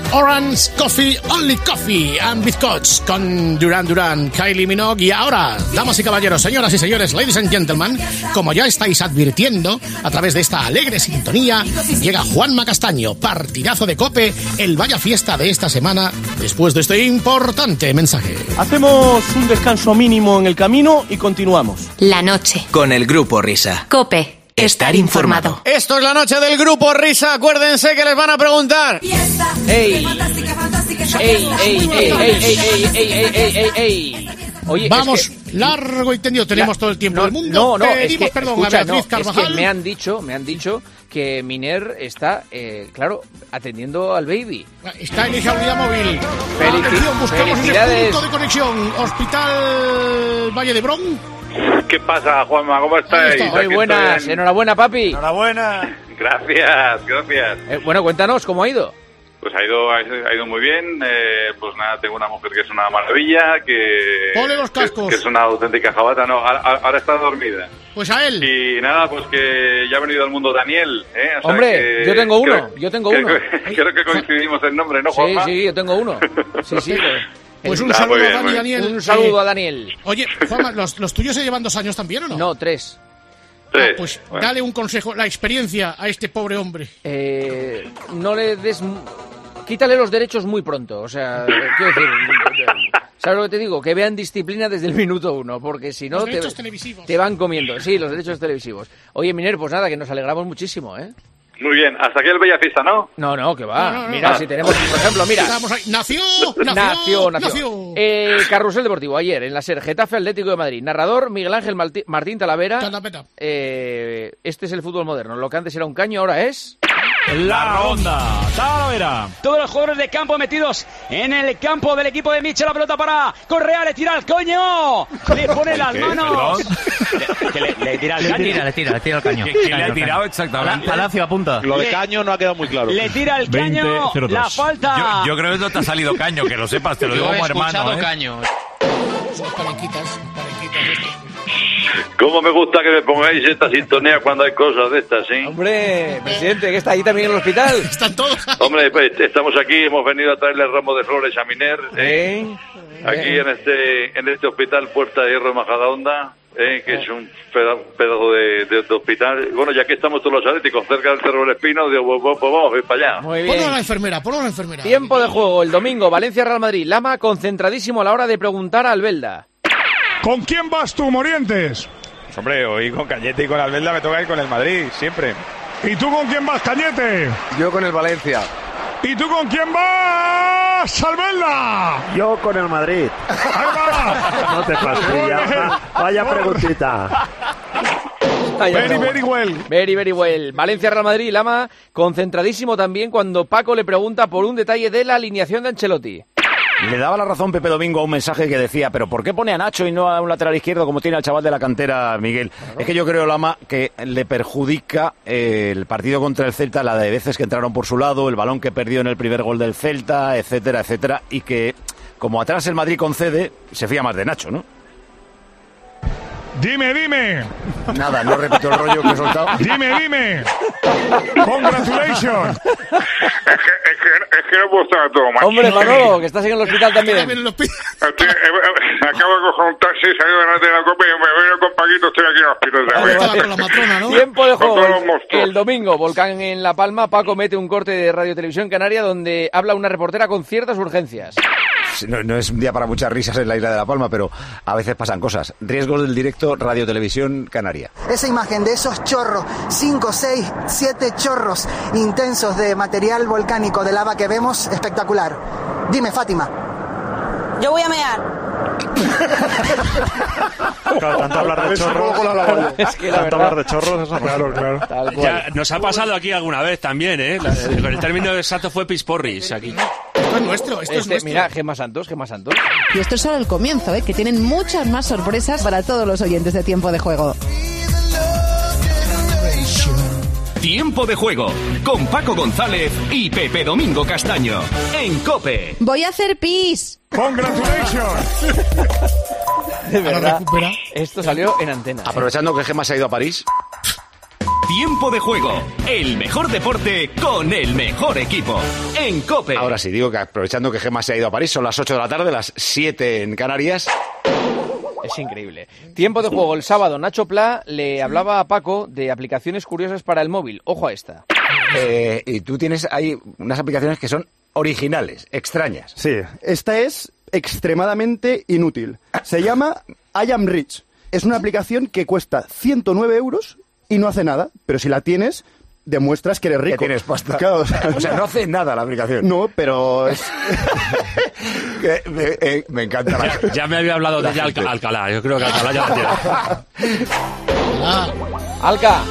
Orange Coffee, Only Coffee and Bizcochos con Duran Duran, Kylie Minogue. Y ahora, damas y caballeros, señoras y señores, ladies and gentlemen, como ya estáis advirtiendo, a través de esta alegre sintonía, llega Juanma Castaño, partidazo de COPE, el vaya fiesta de esta semana, después de este importante mensaje. Hacemos un descanso mínimo en el camino y continuamos. La noche. Con el Grupo Risa. COPE. Estar informado. Esto es la noche del Grupo Risa. Acuérdense que les van a preguntar. ¡Ey! ¡Ey, ey, ey, ey, ey, ey, ey, ey, ey, ey! Oye, vamos, es que, largo y tendido, tenemos la, todo el tiempo no, del mundo. No, no, Pedimos es que, perdón escucha, a Beatriz no, Carvajal. es que me han dicho, me han dicho que Miner está, eh, claro, atendiendo al baby. Está en esa unidad móvil. Felici- Atención, buscamos felicidades. ese punto de conexión. Hospital Valle de Brón. ¿Qué pasa, Juanma? ¿Cómo estáis? Muy Aquí buenas, estoy en- enhorabuena, papi. Enhorabuena. Gracias, gracias. Eh, bueno, cuéntanos, ¿cómo ha ido? Pues ha ido, ha ido ha ido muy bien. Eh, pues nada, tengo una mujer que es una maravilla, que, Ponle los cascos. que, que es una auténtica jabata. No, ahora, ahora está dormida. Pues a él. Y nada, pues que ya ha venido al mundo Daniel. ¿eh? O sea Hombre, que- yo tengo uno, creo- yo tengo que- uno. Creo que coincidimos en nombre, ¿no, Sí, Juanma? sí, yo tengo uno. Sí, sí. Pues un Ah, saludo muy bien, a Dani, muy bien. Daniel. Un saludo Eh, a Daniel. Oye, Juanma, ¿los, ¿los tuyos se llevan dos años también o no? No, tres. Tres. Ah, pues Bueno. dale un consejo, la experiencia a este pobre hombre. Eh, no le des... Quítale los derechos muy pronto. O sea, quiero decir... ¿Sabes lo que te digo? Que vean disciplina desde el minuto uno, porque si no Los te, derechos televisivos. te van comiendo. Sí, los derechos televisivos. Oye, Miner, pues nada, que nos alegramos muchísimo, ¿eh? Muy bien, hasta aquí el Bella Fiesta, ¿no? No, no, que va. No, no, no. Mira, Ah. si tenemos, por ejemplo, mira... Estamos ahí. Nació, nació, Nació, nació. nació. Eh, Carrusel Deportivo, ayer en la SER, Getafe Atlético de Madrid. Narrador Miguel Ángel Malti- Martín Talavera. Talavera. Eh, este es el fútbol moderno. Lo que antes era un caño, ahora es... La ronda, Talavera. Todos los jugadores de campo metidos en el campo del equipo de Michel. La pelota para Correa, le tira al coño. Le pone las ¿Qué? manos. ¿Perdón? Que le, le tira al Le caño. tira, le tira, le tira al caño. ¿Quién le ha tirado exactamente? Palacio apunta. Lo de Le- caño no ha quedado muy claro. Le tira al caño. veinte cero dos. La falta. Yo, yo creo que no te ha salido caño, que lo sepas, te lo digo como hermano. ¿eh? caño. Son palanquitas, palanquitas estas. Cómo me gusta que me pongáis esta sintonía cuando hay cosas de estas, ¿sí? Hombre, presidente, que está ahí también en el hospital. Están todos ahí. Hombre, pues, estamos aquí, hemos venido a traerle ramo de flores a Miner, ¿eh? ¿Eh? Aquí en este en este hospital Puerta de Hierro Majadahonda, ¿eh? Que es un peda- pedazo de, de- de hospital. Bueno, ya que estamos todos los atléticos cerca del Cerro del Espino, digo, pues, pues, pues vamos a ir para allá. Muy Ponlo a la bien. enfermera, ponlo a la enfermera. Tiempo de juego, el domingo, Valencia-Real Madrid. Lama concentradísimo a la hora de preguntar a Albelda. ¿Con quién vas tú, Morientes? Pues hombre, hoy con Cañete y con Albelda me toca ir con el Madrid, siempre. ¿Y tú con quién vas, Cañete? Yo con el Valencia. ¿Y tú con quién vas, Albelda? Yo con el Madrid. Ahí va. No te fastidies. Va- Vaya preguntita. Very, very well. Very, very well. Valencia-Real Madrid. Lama concentradísimo también cuando Paco le pregunta por un detalle de la alineación de Ancelotti. Le daba la razón Pepe Domingo a un mensaje que decía, pero ¿por qué pone a Nacho y no a un lateral izquierdo como tiene al chaval de la cantera, Miguel? Claro. Es que yo creo, Lama, que le perjudica eh, el partido contra el Celta, la de veces que entraron por su lado, el balón que perdió en el primer gol del Celta, etcétera, etcétera, y que, como atrás el Madrid concede, se fía más de Nacho, ¿no? Dime, dime. Nada, no repito el rollo que he soltado. Dime, dime. Congratulations. Es que, es que, es que no puedo estar todo mal. Hombre, Manolo, que estás en el hospital también. Estoy- eh, acabo de coger un taxi, salí delante de la copa y me voy con Paquito, estoy aquí en el hospital de Madrid. Tiempo de Con juego. todos los monstruos. El domingo, Volcán en La Palma. Paco mete un corte de Radio Televisión Canaria donde habla una reportera con ciertas urgencias. No, no es un día para muchas risas en la isla de La Palma, pero a veces pasan cosas. Riesgos del directo, Radio Televisión Canaria. Esa imagen de esos chorros, cinco, seis, siete chorros intensos de material volcánico de lava que vemos, espectacular. Dime, Fátima. Yo voy a mear. Claro, tanto hablar de chorros. Es que la tanto verdad- hablar de chorros es Claro, claro. Tal cual. Ya, nos ha pasado aquí alguna vez también, ¿eh? La- el, el término exacto fue pisporris aquí. Esto es nuestro, esto es Este, nuestro. mira, Gemma Santos, Gemma Santos. Y esto es solo el comienzo, ¿eh? Que tienen muchas más sorpresas para todos los oyentes de Tiempo de Juego. Tiempo de juego con Paco González y Pepe Domingo Castaño en COPE. Voy a hacer pis. Congratulations. De verdad, esto salió en antena. Aprovechando que Gemma se ha ido a París. Tiempo de juego. El mejor deporte con el mejor equipo. En COPE. Ahora sí, digo que aprovechando que Gemma se ha ido a París, son las ocho de la tarde, las siete en Canarias. Es increíble. Tiempo de juego. El sábado, Nacho Pla le hablaba a Paco de aplicaciones curiosas para el móvil. Ojo a esta. Eh, y tú tienes ahí unas aplicaciones que son originales, extrañas. Sí, esta es extremadamente inútil. Se llama I Am Rich. Es una aplicación que cuesta ciento nueve euros y no hace nada, pero si la tienes, demuestras que eres rico. Que tienes pasta. Claro, o, sea, o sea, no hace nada la aplicación. No, pero... Es... me, eh, me encanta la... Ya me había hablado de ella Alca, Alcalá. Yo creo que Alcalá ya la tiene. Alca.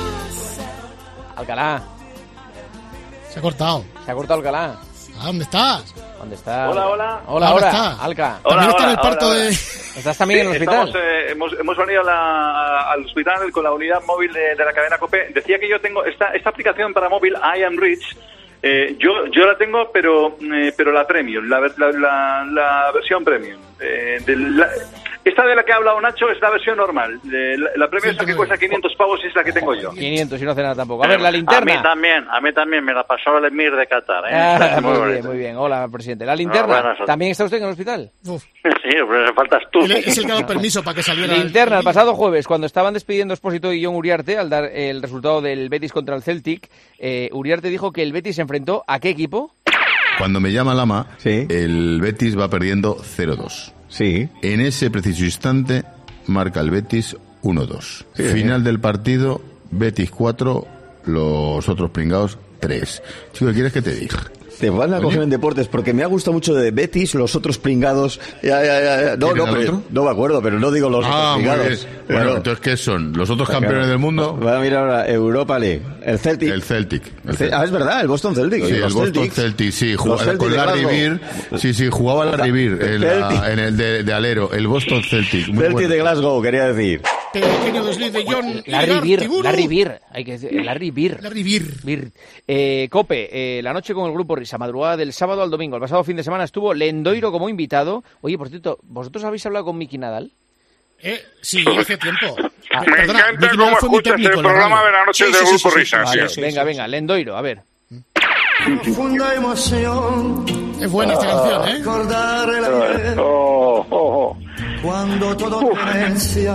Alcalá. Se ha cortado. Se ha cortado Alcalá. ¿A dónde estás? ¿Dónde está? Hola, hola. Hola, ¿Dónde hola, estás? Alca. Hola, También está en el hola, parto hola, de... hola. ¿Estás también Sí, en el hospital? estamos, eh, hemos, hemos venido a la- al hospital con la unidad móvil de, de la cadena COPE. Decía que yo tengo esta, esta aplicación para móvil, I Am Rich. Eh, yo yo la tengo, pero eh, pero la premium, la, la, la, la versión premium. Eh, de la, esta de la que ha hablado Nacho es la versión normal. Eh, la, la premium es la que cuesta quinientos pavos y es la que tengo yo. quinientos y no hace nada tampoco. A ver, la linterna. A mí también, a mí también me la pasó el Emir de Qatar. ¿eh? Ah, muy muy bonito. bien, muy bien. Hola, presidente. La linterna. Ah, buenas. ¿También está usted en el hospital? Uf. Sí, pero faltas tú. Él es el que ha dado permiso para que saliera... el- Linterna, el pasado jueves, cuando estaban despidiendo Espósito y John Uriarte al dar el resultado del Betis contra el Celtic, eh, Uriarte dijo que el Betis se enfrentó ¿a qué equipo? Cuando me llama Lama, el Betis va perdiendo cero dos. Sí. En ese preciso instante marca el Betis uno dos. Sí, Final sí. del partido, Betis cuatro, los otros pringados tres. Chico, ¿qué quieres que te diga? Te van a coger en deportes porque me ha gustado mucho de Betis, los otros pringados. Ya, ya, ya, ya. No, ¿Quién no, era el pero, otro? no me acuerdo, pero no digo los Ah, otros muy pringados. bien. Bueno, entonces, ¿qué son? ¿Los otros Claro. campeones del mundo? Voy a mirar ahora, Europa League. El Celtic. El Celtic. El Ce- Celtic. Ah, es verdad, el Boston Celtic. Sí, el los Boston Celtics. Celtic, sí, Los jugaba Celtics con de Larry Glasgow. Bird, sí, sí, jugaba Larry Bird en, la- Celtic. en el de, de alero, el Boston Celtic, muy Celtic bueno. de Glasgow, quería decir. Pequeño desliz de John Larry Igar, Beer, Tiburu. Larry Beer, hay que decir, Larry Beer. Larry Beer. Beer. Eh, Cope, eh, la noche con el grupo Risa, madrugada del sábado al domingo. El pasado fin de semana estuvo Lendoiro como invitado. Oye, por cierto, ¿vosotros habéis hablado con Miki Nadal? Eh, sí, hace tiempo. Ah, Perdona, me encanta Miki cómo Nadal fue mi escuchas técnico el en la programa radio. de la noche Sí, del sí, sí, Grupo sí, sí. Risa. Vale, Sí, sí, venga, sí, venga, Lendoiro, a ver. Profunda emoción. Es buena esta canción, ¿eh? Recordar el ayer. Oh, oh, oh. Cuando todo creencia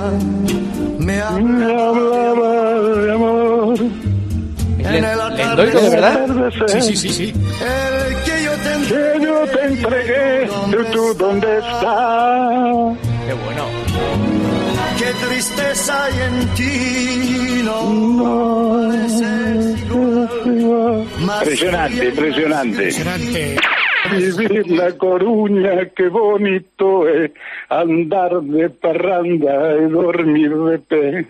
me hablaba de amor. En el ¿Lendoiro de verdad? Sí, sí, sí, sí. El que yo te, Que yo te entregué, ¿tú, tú dónde estás? Qué bueno. Qué tristeza hay en ti, no, pareces igual. Más Impresionante, impresionante. Impresionante. Vivir la Coruña, qué bonito es andar de parranda y dormir de pe.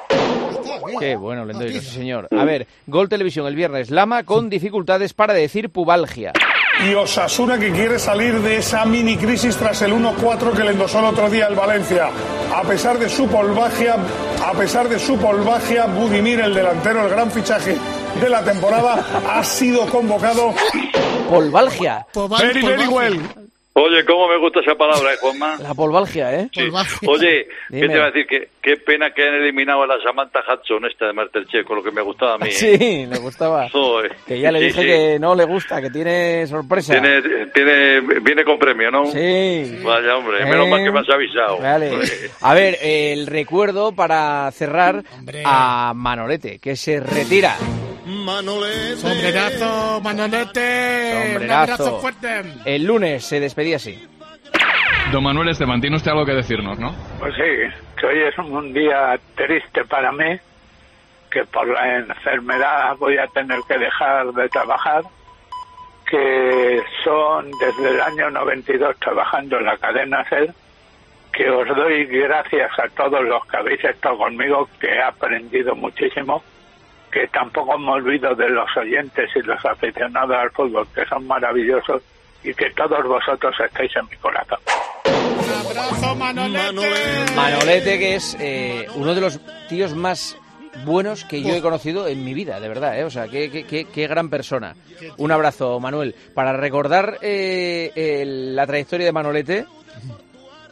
Qué bueno, Lendoiro, sí señor. A ver, Gol Televisión el viernes. Lama con dificultades para decir pubalgia. Y Osasuna que quiere salir de esa mini crisis tras el uno cuatro que le endosó el otro día el Valencia. A pesar de su polvagia, a pesar de su polvagia, Budimir, el delantero, el gran fichaje de la temporada, ha sido convocado. Polvalgia. Very, very well. Oye, cómo me gusta esa palabra, ¿eh, Juanma? La polvalgia, ¿eh? Sí. Oye, ¿qué Dime. te iba a decir? Qué, qué pena que han eliminado a la Samantha Hudson, esta de Masterchef, con lo que me gustaba a mí. ¿eh? Sí, le gustaba. Joder. Que ya le Sí, dije sí. que no le gusta, que tiene sorpresa. Tiene, tiene, viene con premio, ¿no? Sí. Vaya, hombre, Eh. menos mal que me has avisado. Vale. A ver, el recuerdo para cerrar a Manolete, que se retira. Manolete. Sombrerazo, Manolete. Un Sombrerazo. abrazo fuerte. El lunes se despedía así. Don Manuel Esteban, tiene usted algo que decirnos, ¿no? Pues sí, que hoy es un día triste para mí, que por la enfermedad voy a tener que dejar de trabajar, que son desde el año noventa y dos trabajando en la cadena SER, que os doy gracias a todos los que habéis estado conmigo, que he aprendido muchísimo, que tampoco me olvido de los oyentes y los aficionados al fútbol, que son maravillosos, y que todos vosotros estáis en mi corazón. Un abrazo, Manolete. Manolete, que es eh, uno de los tíos más buenos que yo he conocido en mi vida, de verdad, ¿eh? O sea, qué, qué, qué, qué gran persona. Un abrazo, Manuel. Para recordar eh, el- la trayectoria de Manolete,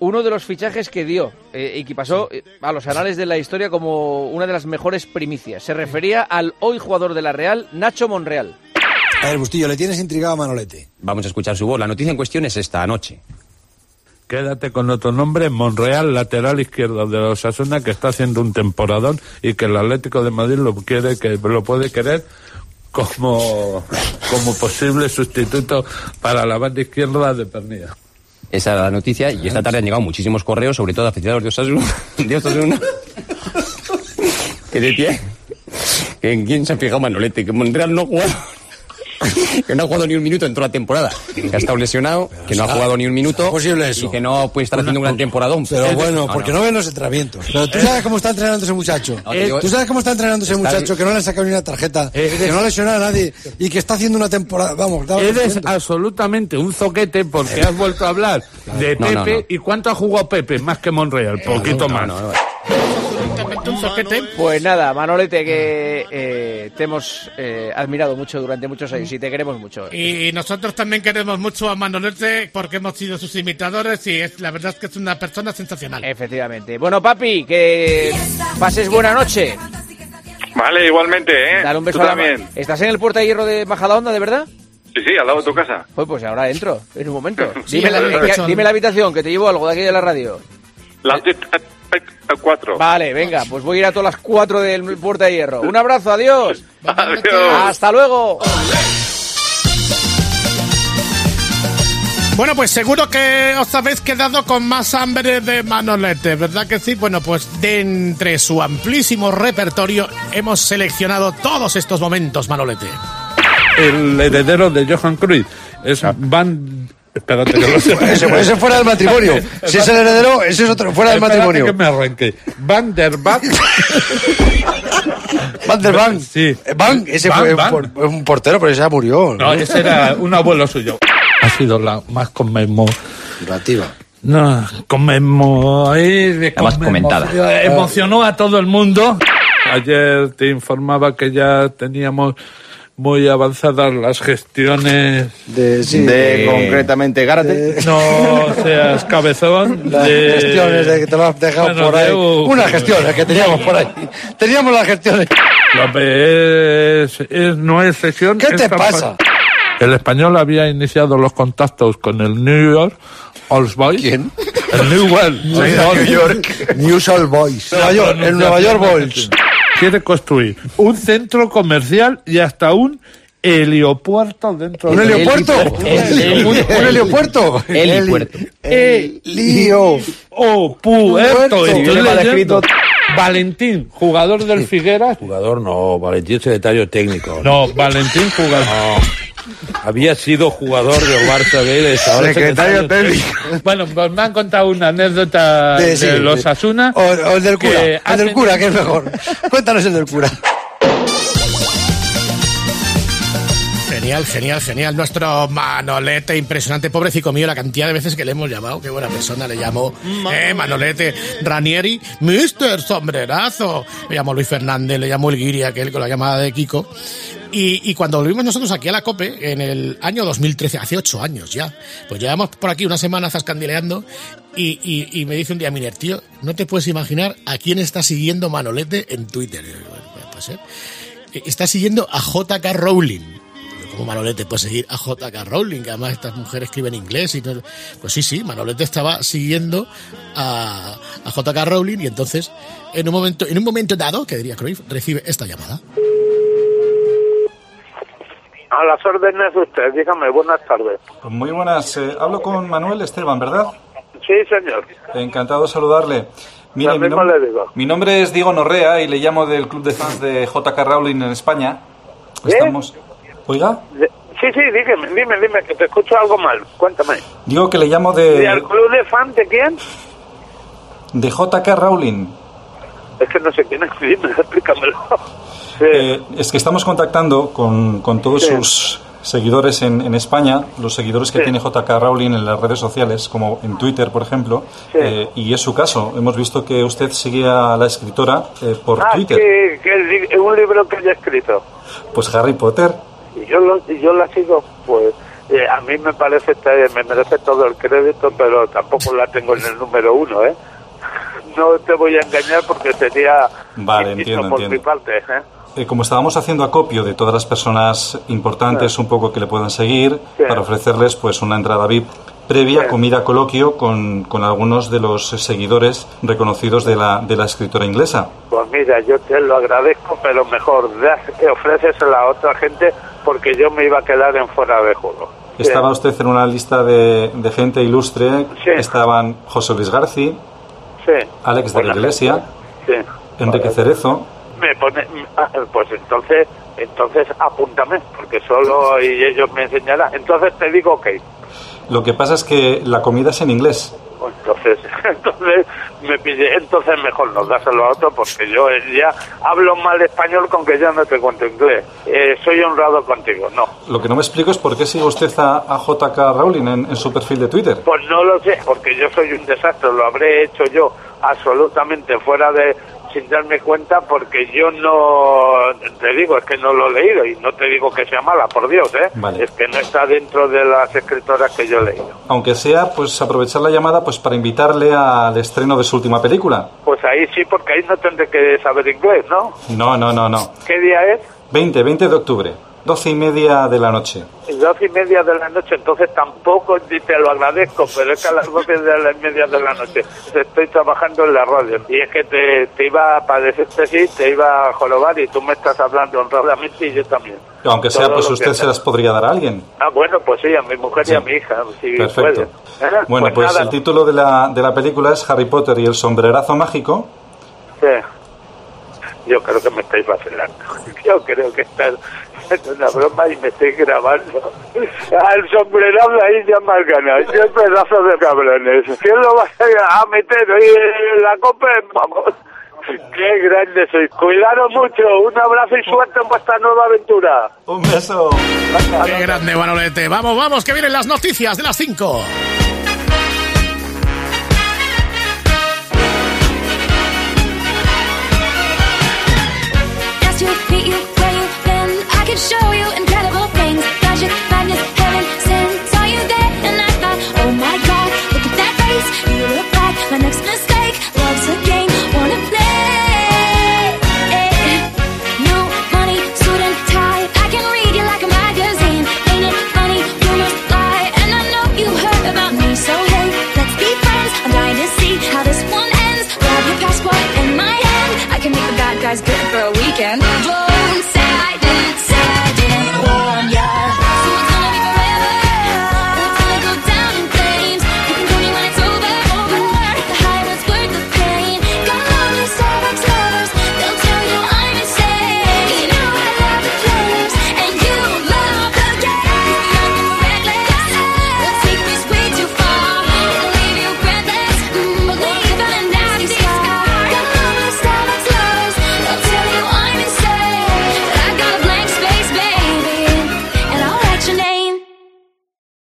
uno de los fichajes que dio eh, y que pasó eh, a los anales de la historia como una de las mejores primicias. Se refería al hoy jugador de la Real, Nacho Monreal. A ver, Bustillo, le tienes intrigado a Manolete. Vamos a escuchar su voz. La noticia en cuestión es esta anoche. Quédate con otro nombre, Monreal, lateral izquierdo de los Osasuna, que está haciendo un temporadón y que el Atlético de Madrid lo quiere, que lo puede querer como, como posible sustituto para la banda izquierda de Pernilla. Esa era la noticia y esta tarde han llegado muchísimos correos, sobre todo aficionados de Osasuna, de Osasuna, que decía que en quién se ha fijado Manolete, que Monreal no juega. Que no ha jugado ni un minuto en toda la temporada, que ha estado lesionado, que no ha jugado ni un minuto. ¿Es posible eso? Y que no puede estar haciendo un gran temporadón. Pero bueno, porque no ven los entrenamientos. Pero tú sabes cómo está entrenando ese muchacho. Tú sabes cómo está entrenando ese muchacho, que no le ha sacado ni una tarjeta, que no ha lesionado a nadie y que está haciendo una temporada. Vamos, eres absolutamente un zoquete porque has vuelto a hablar de Pepe. No, no, no. ¿Y cuánto ha jugado Pepe? Más que Monreal, poquito no, más. No, no, no. Un zoquete. Pues nada, Manolete, que eh, te hemos eh, admirado mucho durante muchos años y te queremos mucho. Y nosotros también queremos mucho a Manolete porque hemos sido sus imitadores y es, la verdad es que es una persona sensacional. Efectivamente. Bueno, papi, que pases buena noche. Vale, igualmente, ¿eh? Dale un beso Tú a la también. ma- ¿Estás en el Puerta de Hierro de Majadahonda, de verdad? Sí, sí, al lado de tu casa. Pues, pues ahora entro, en un momento. Sí, dime, la, vale, que- dime la habitación, que te llevo algo de aquí de la radio. Las cuatro. Vale, venga, pues voy a ir a todas las cuatro del Puerta de Hierro. Un abrazo, adiós. Adiós. Hasta luego. Bueno, pues seguro que os habéis quedado con más hambre de Manolete, ¿verdad que sí? Bueno, pues de entre su amplísimo repertorio hemos seleccionado todos estos momentos, Manolete. El heredero de Johan Cruyff es Van... Espérate que lo sé. Ese, ese fuera del matrimonio. Si es el heredero, ese es otro fuera del matrimonio. Que me arranque. Van der Vaart. Van der Vaart. Sí. Van, ese Van, fue Van. Un, por, un portero, pero ya murió. No, ese era un abuelo suyo. Ha sido la más conmemorativa. No, conmemo... Ahí de La más comentada. Emocionó a todo el mundo. Ayer te informaba que ya teníamos muy avanzadas las gestiones de, sí, de, de concretamente Gárate. De, no seas cabezón. Las de, gestiones de que te lo has dejado bueno, por ahí. De, uh, Unas gestiones que teníamos por ahí. Teníamos las gestiones. Lo que es, es, no es sesión. ¿Qué te pasa? El Español había iniciado los contactos con el New York Old Boys. ¿Quién? El New World. New York. News Old Boys. Nueva York, el Nueva York Boys. Quiere construir un centro comercial y hasta un heliopuerto dentro ¿Un de heliopuerto? ¿Un heliopuerto? Helipuerto. Helio. O puerto. Estoy leyendo. Valentín, jugador del Figueras. Jugador no, Valentín secretario técnico. No, Valentín jugador. No. Había sido jugador del Barça B, ahora secretario técnico. Bueno, pues me han contado una anécdota de, de sí, los Osasuna. O, o el del cura, el hacen... del cura, que es mejor. Cuéntanos el del cura. Genial, genial, genial. Nuestro Manolete, impresionante. Pobrecito mío, la cantidad de veces que le hemos llamado. Qué buena persona le llamó. Eh, Manolete. Ranieri, mister Sombrerazo. Le llamó Luis Fernández, le llamó el Guiri, aquel con la llamada de Kiko. Y, y cuando volvimos nosotros aquí a la COPE, en el año dos mil trece, hace ocho años ya, pues llevamos por aquí una semana zascandileando y, y, y me dice un día Miner, tío, no te puedes imaginar a quién está siguiendo Manolete en Twitter. Bueno, puede ser. Está siguiendo a J K Rowling. Como Manolete puede seguir a J K Rowling, que además estas mujeres escriben en inglés. Y no, pues sí, sí, Manolete estaba siguiendo a, a J K Rowling y entonces, en un momento en un momento dado, que diría Cruyff, recibe esta llamada. A las órdenes de usted, dígame, buenas tardes. Muy buenas, eh, hablo con Manuel Esteban, ¿verdad? Sí, señor. Encantado de saludarle. Mire, mi, nom- le digo. mi nombre es Diego Norrea y le llamo del club de fans de J K Rowling en España. ¿Eh? Estamos... ¿Oiga? Sí, sí, dígame, dime, dime, que te escucho algo mal, cuéntame. Digo que le llamo de... ¿Y al club de fans de quién? De J K Rowling. Es que no sé quién es, dime, explícamelo. Sí. Eh, es que estamos contactando con, con todos sí. sus seguidores en, en España, los seguidores que sí. tiene J K Rowling en las redes sociales, como en Twitter, por ejemplo, sí. eh, y es su caso. Hemos visto que usted sigue a la escritora eh, por ah, Twitter. Que, que es un libro que ella ha escrito. Pues Harry Potter. Y yo, lo, yo la sigo, pues, eh, a mí me parece que me merece todo el crédito, pero tampoco la tengo en el número uno, ¿eh? No te voy a engañar porque sería vale, entiendo, por entiendo. mi parte, ¿eh? Eh, como estábamos haciendo acopio de todas las personas importantes, sí. un poco que le puedan seguir, sí. para ofrecerles pues una entrada V I P previa, sí. comida coloquio con, con algunos de los seguidores reconocidos de la, de la escritora inglesa. Pues mira, yo te lo agradezco, pero mejor ofrécesela a otra gente porque yo me iba a quedar en fuera de juego. Estaba sí. usted en una lista de, de gente ilustre, sí. estaban José Luis García, sí. Alex de la Iglesia, sí. Enrique Cerezo. Me pone, pues entonces, entonces apúntame, porque solo y ellos me enseñarán. Entonces te digo ok. Lo que pasa es que la comida es en inglés. Entonces, entonces me pide, entonces mejor nos dáselo a otro porque yo ya hablo mal español con que ya no te cuento inglés. Eh, soy honrado contigo, no. Lo que no me explico es por qué sigue usted a, a J K Rowling en, en su perfil de Twitter. Pues no lo sé, porque yo soy un desastre, lo habré hecho yo absolutamente fuera de... sin darme cuenta porque yo no, te digo, es que no lo he leído y no te digo que sea mala, por Dios, ¿eh? Vale. Es que no está dentro de las escritoras que yo he leído. Aunque sea, pues aprovechar la llamada pues para invitarle al estreno de su última película. Pues ahí sí, porque ahí no tendré que saber inglés, ¿no? No, no, no, no. ¿Qué día es? veinte, veinte de octubre. Doce y media de la noche. Doce y media de la noche, entonces tampoco te lo agradezco, pero es que a las doce y media de la noche estoy trabajando en la radio y es que te, te iba a decirte sí, te iba a jorobar y tú me estás hablando honradamente y yo también. Aunque sea, todo pues usted se las podría dar a alguien. Ah, bueno, pues sí, a mi mujer sí. y a mi hija, si perfecto. puede. ¿Eh? Bueno, pues, pues el título de la, de la película es Harry Potter y el sombrerazo mágico. Sí. Yo creo que me estáis vacilando. Yo creo que estás es una broma y me estoy grabando. Al sombrerazo ahí ya me has ganado. ¡Qué pedazo de cabrones! ¿Quién lo va a meter hoy en la copa? Vamos. ¡Qué grande sois! Cuidaros mucho. Un abrazo y suerte en vuestra nueva aventura. Un beso. ¡Qué grande, Manolete! Vamos, vamos, que vienen las noticias de las cinco.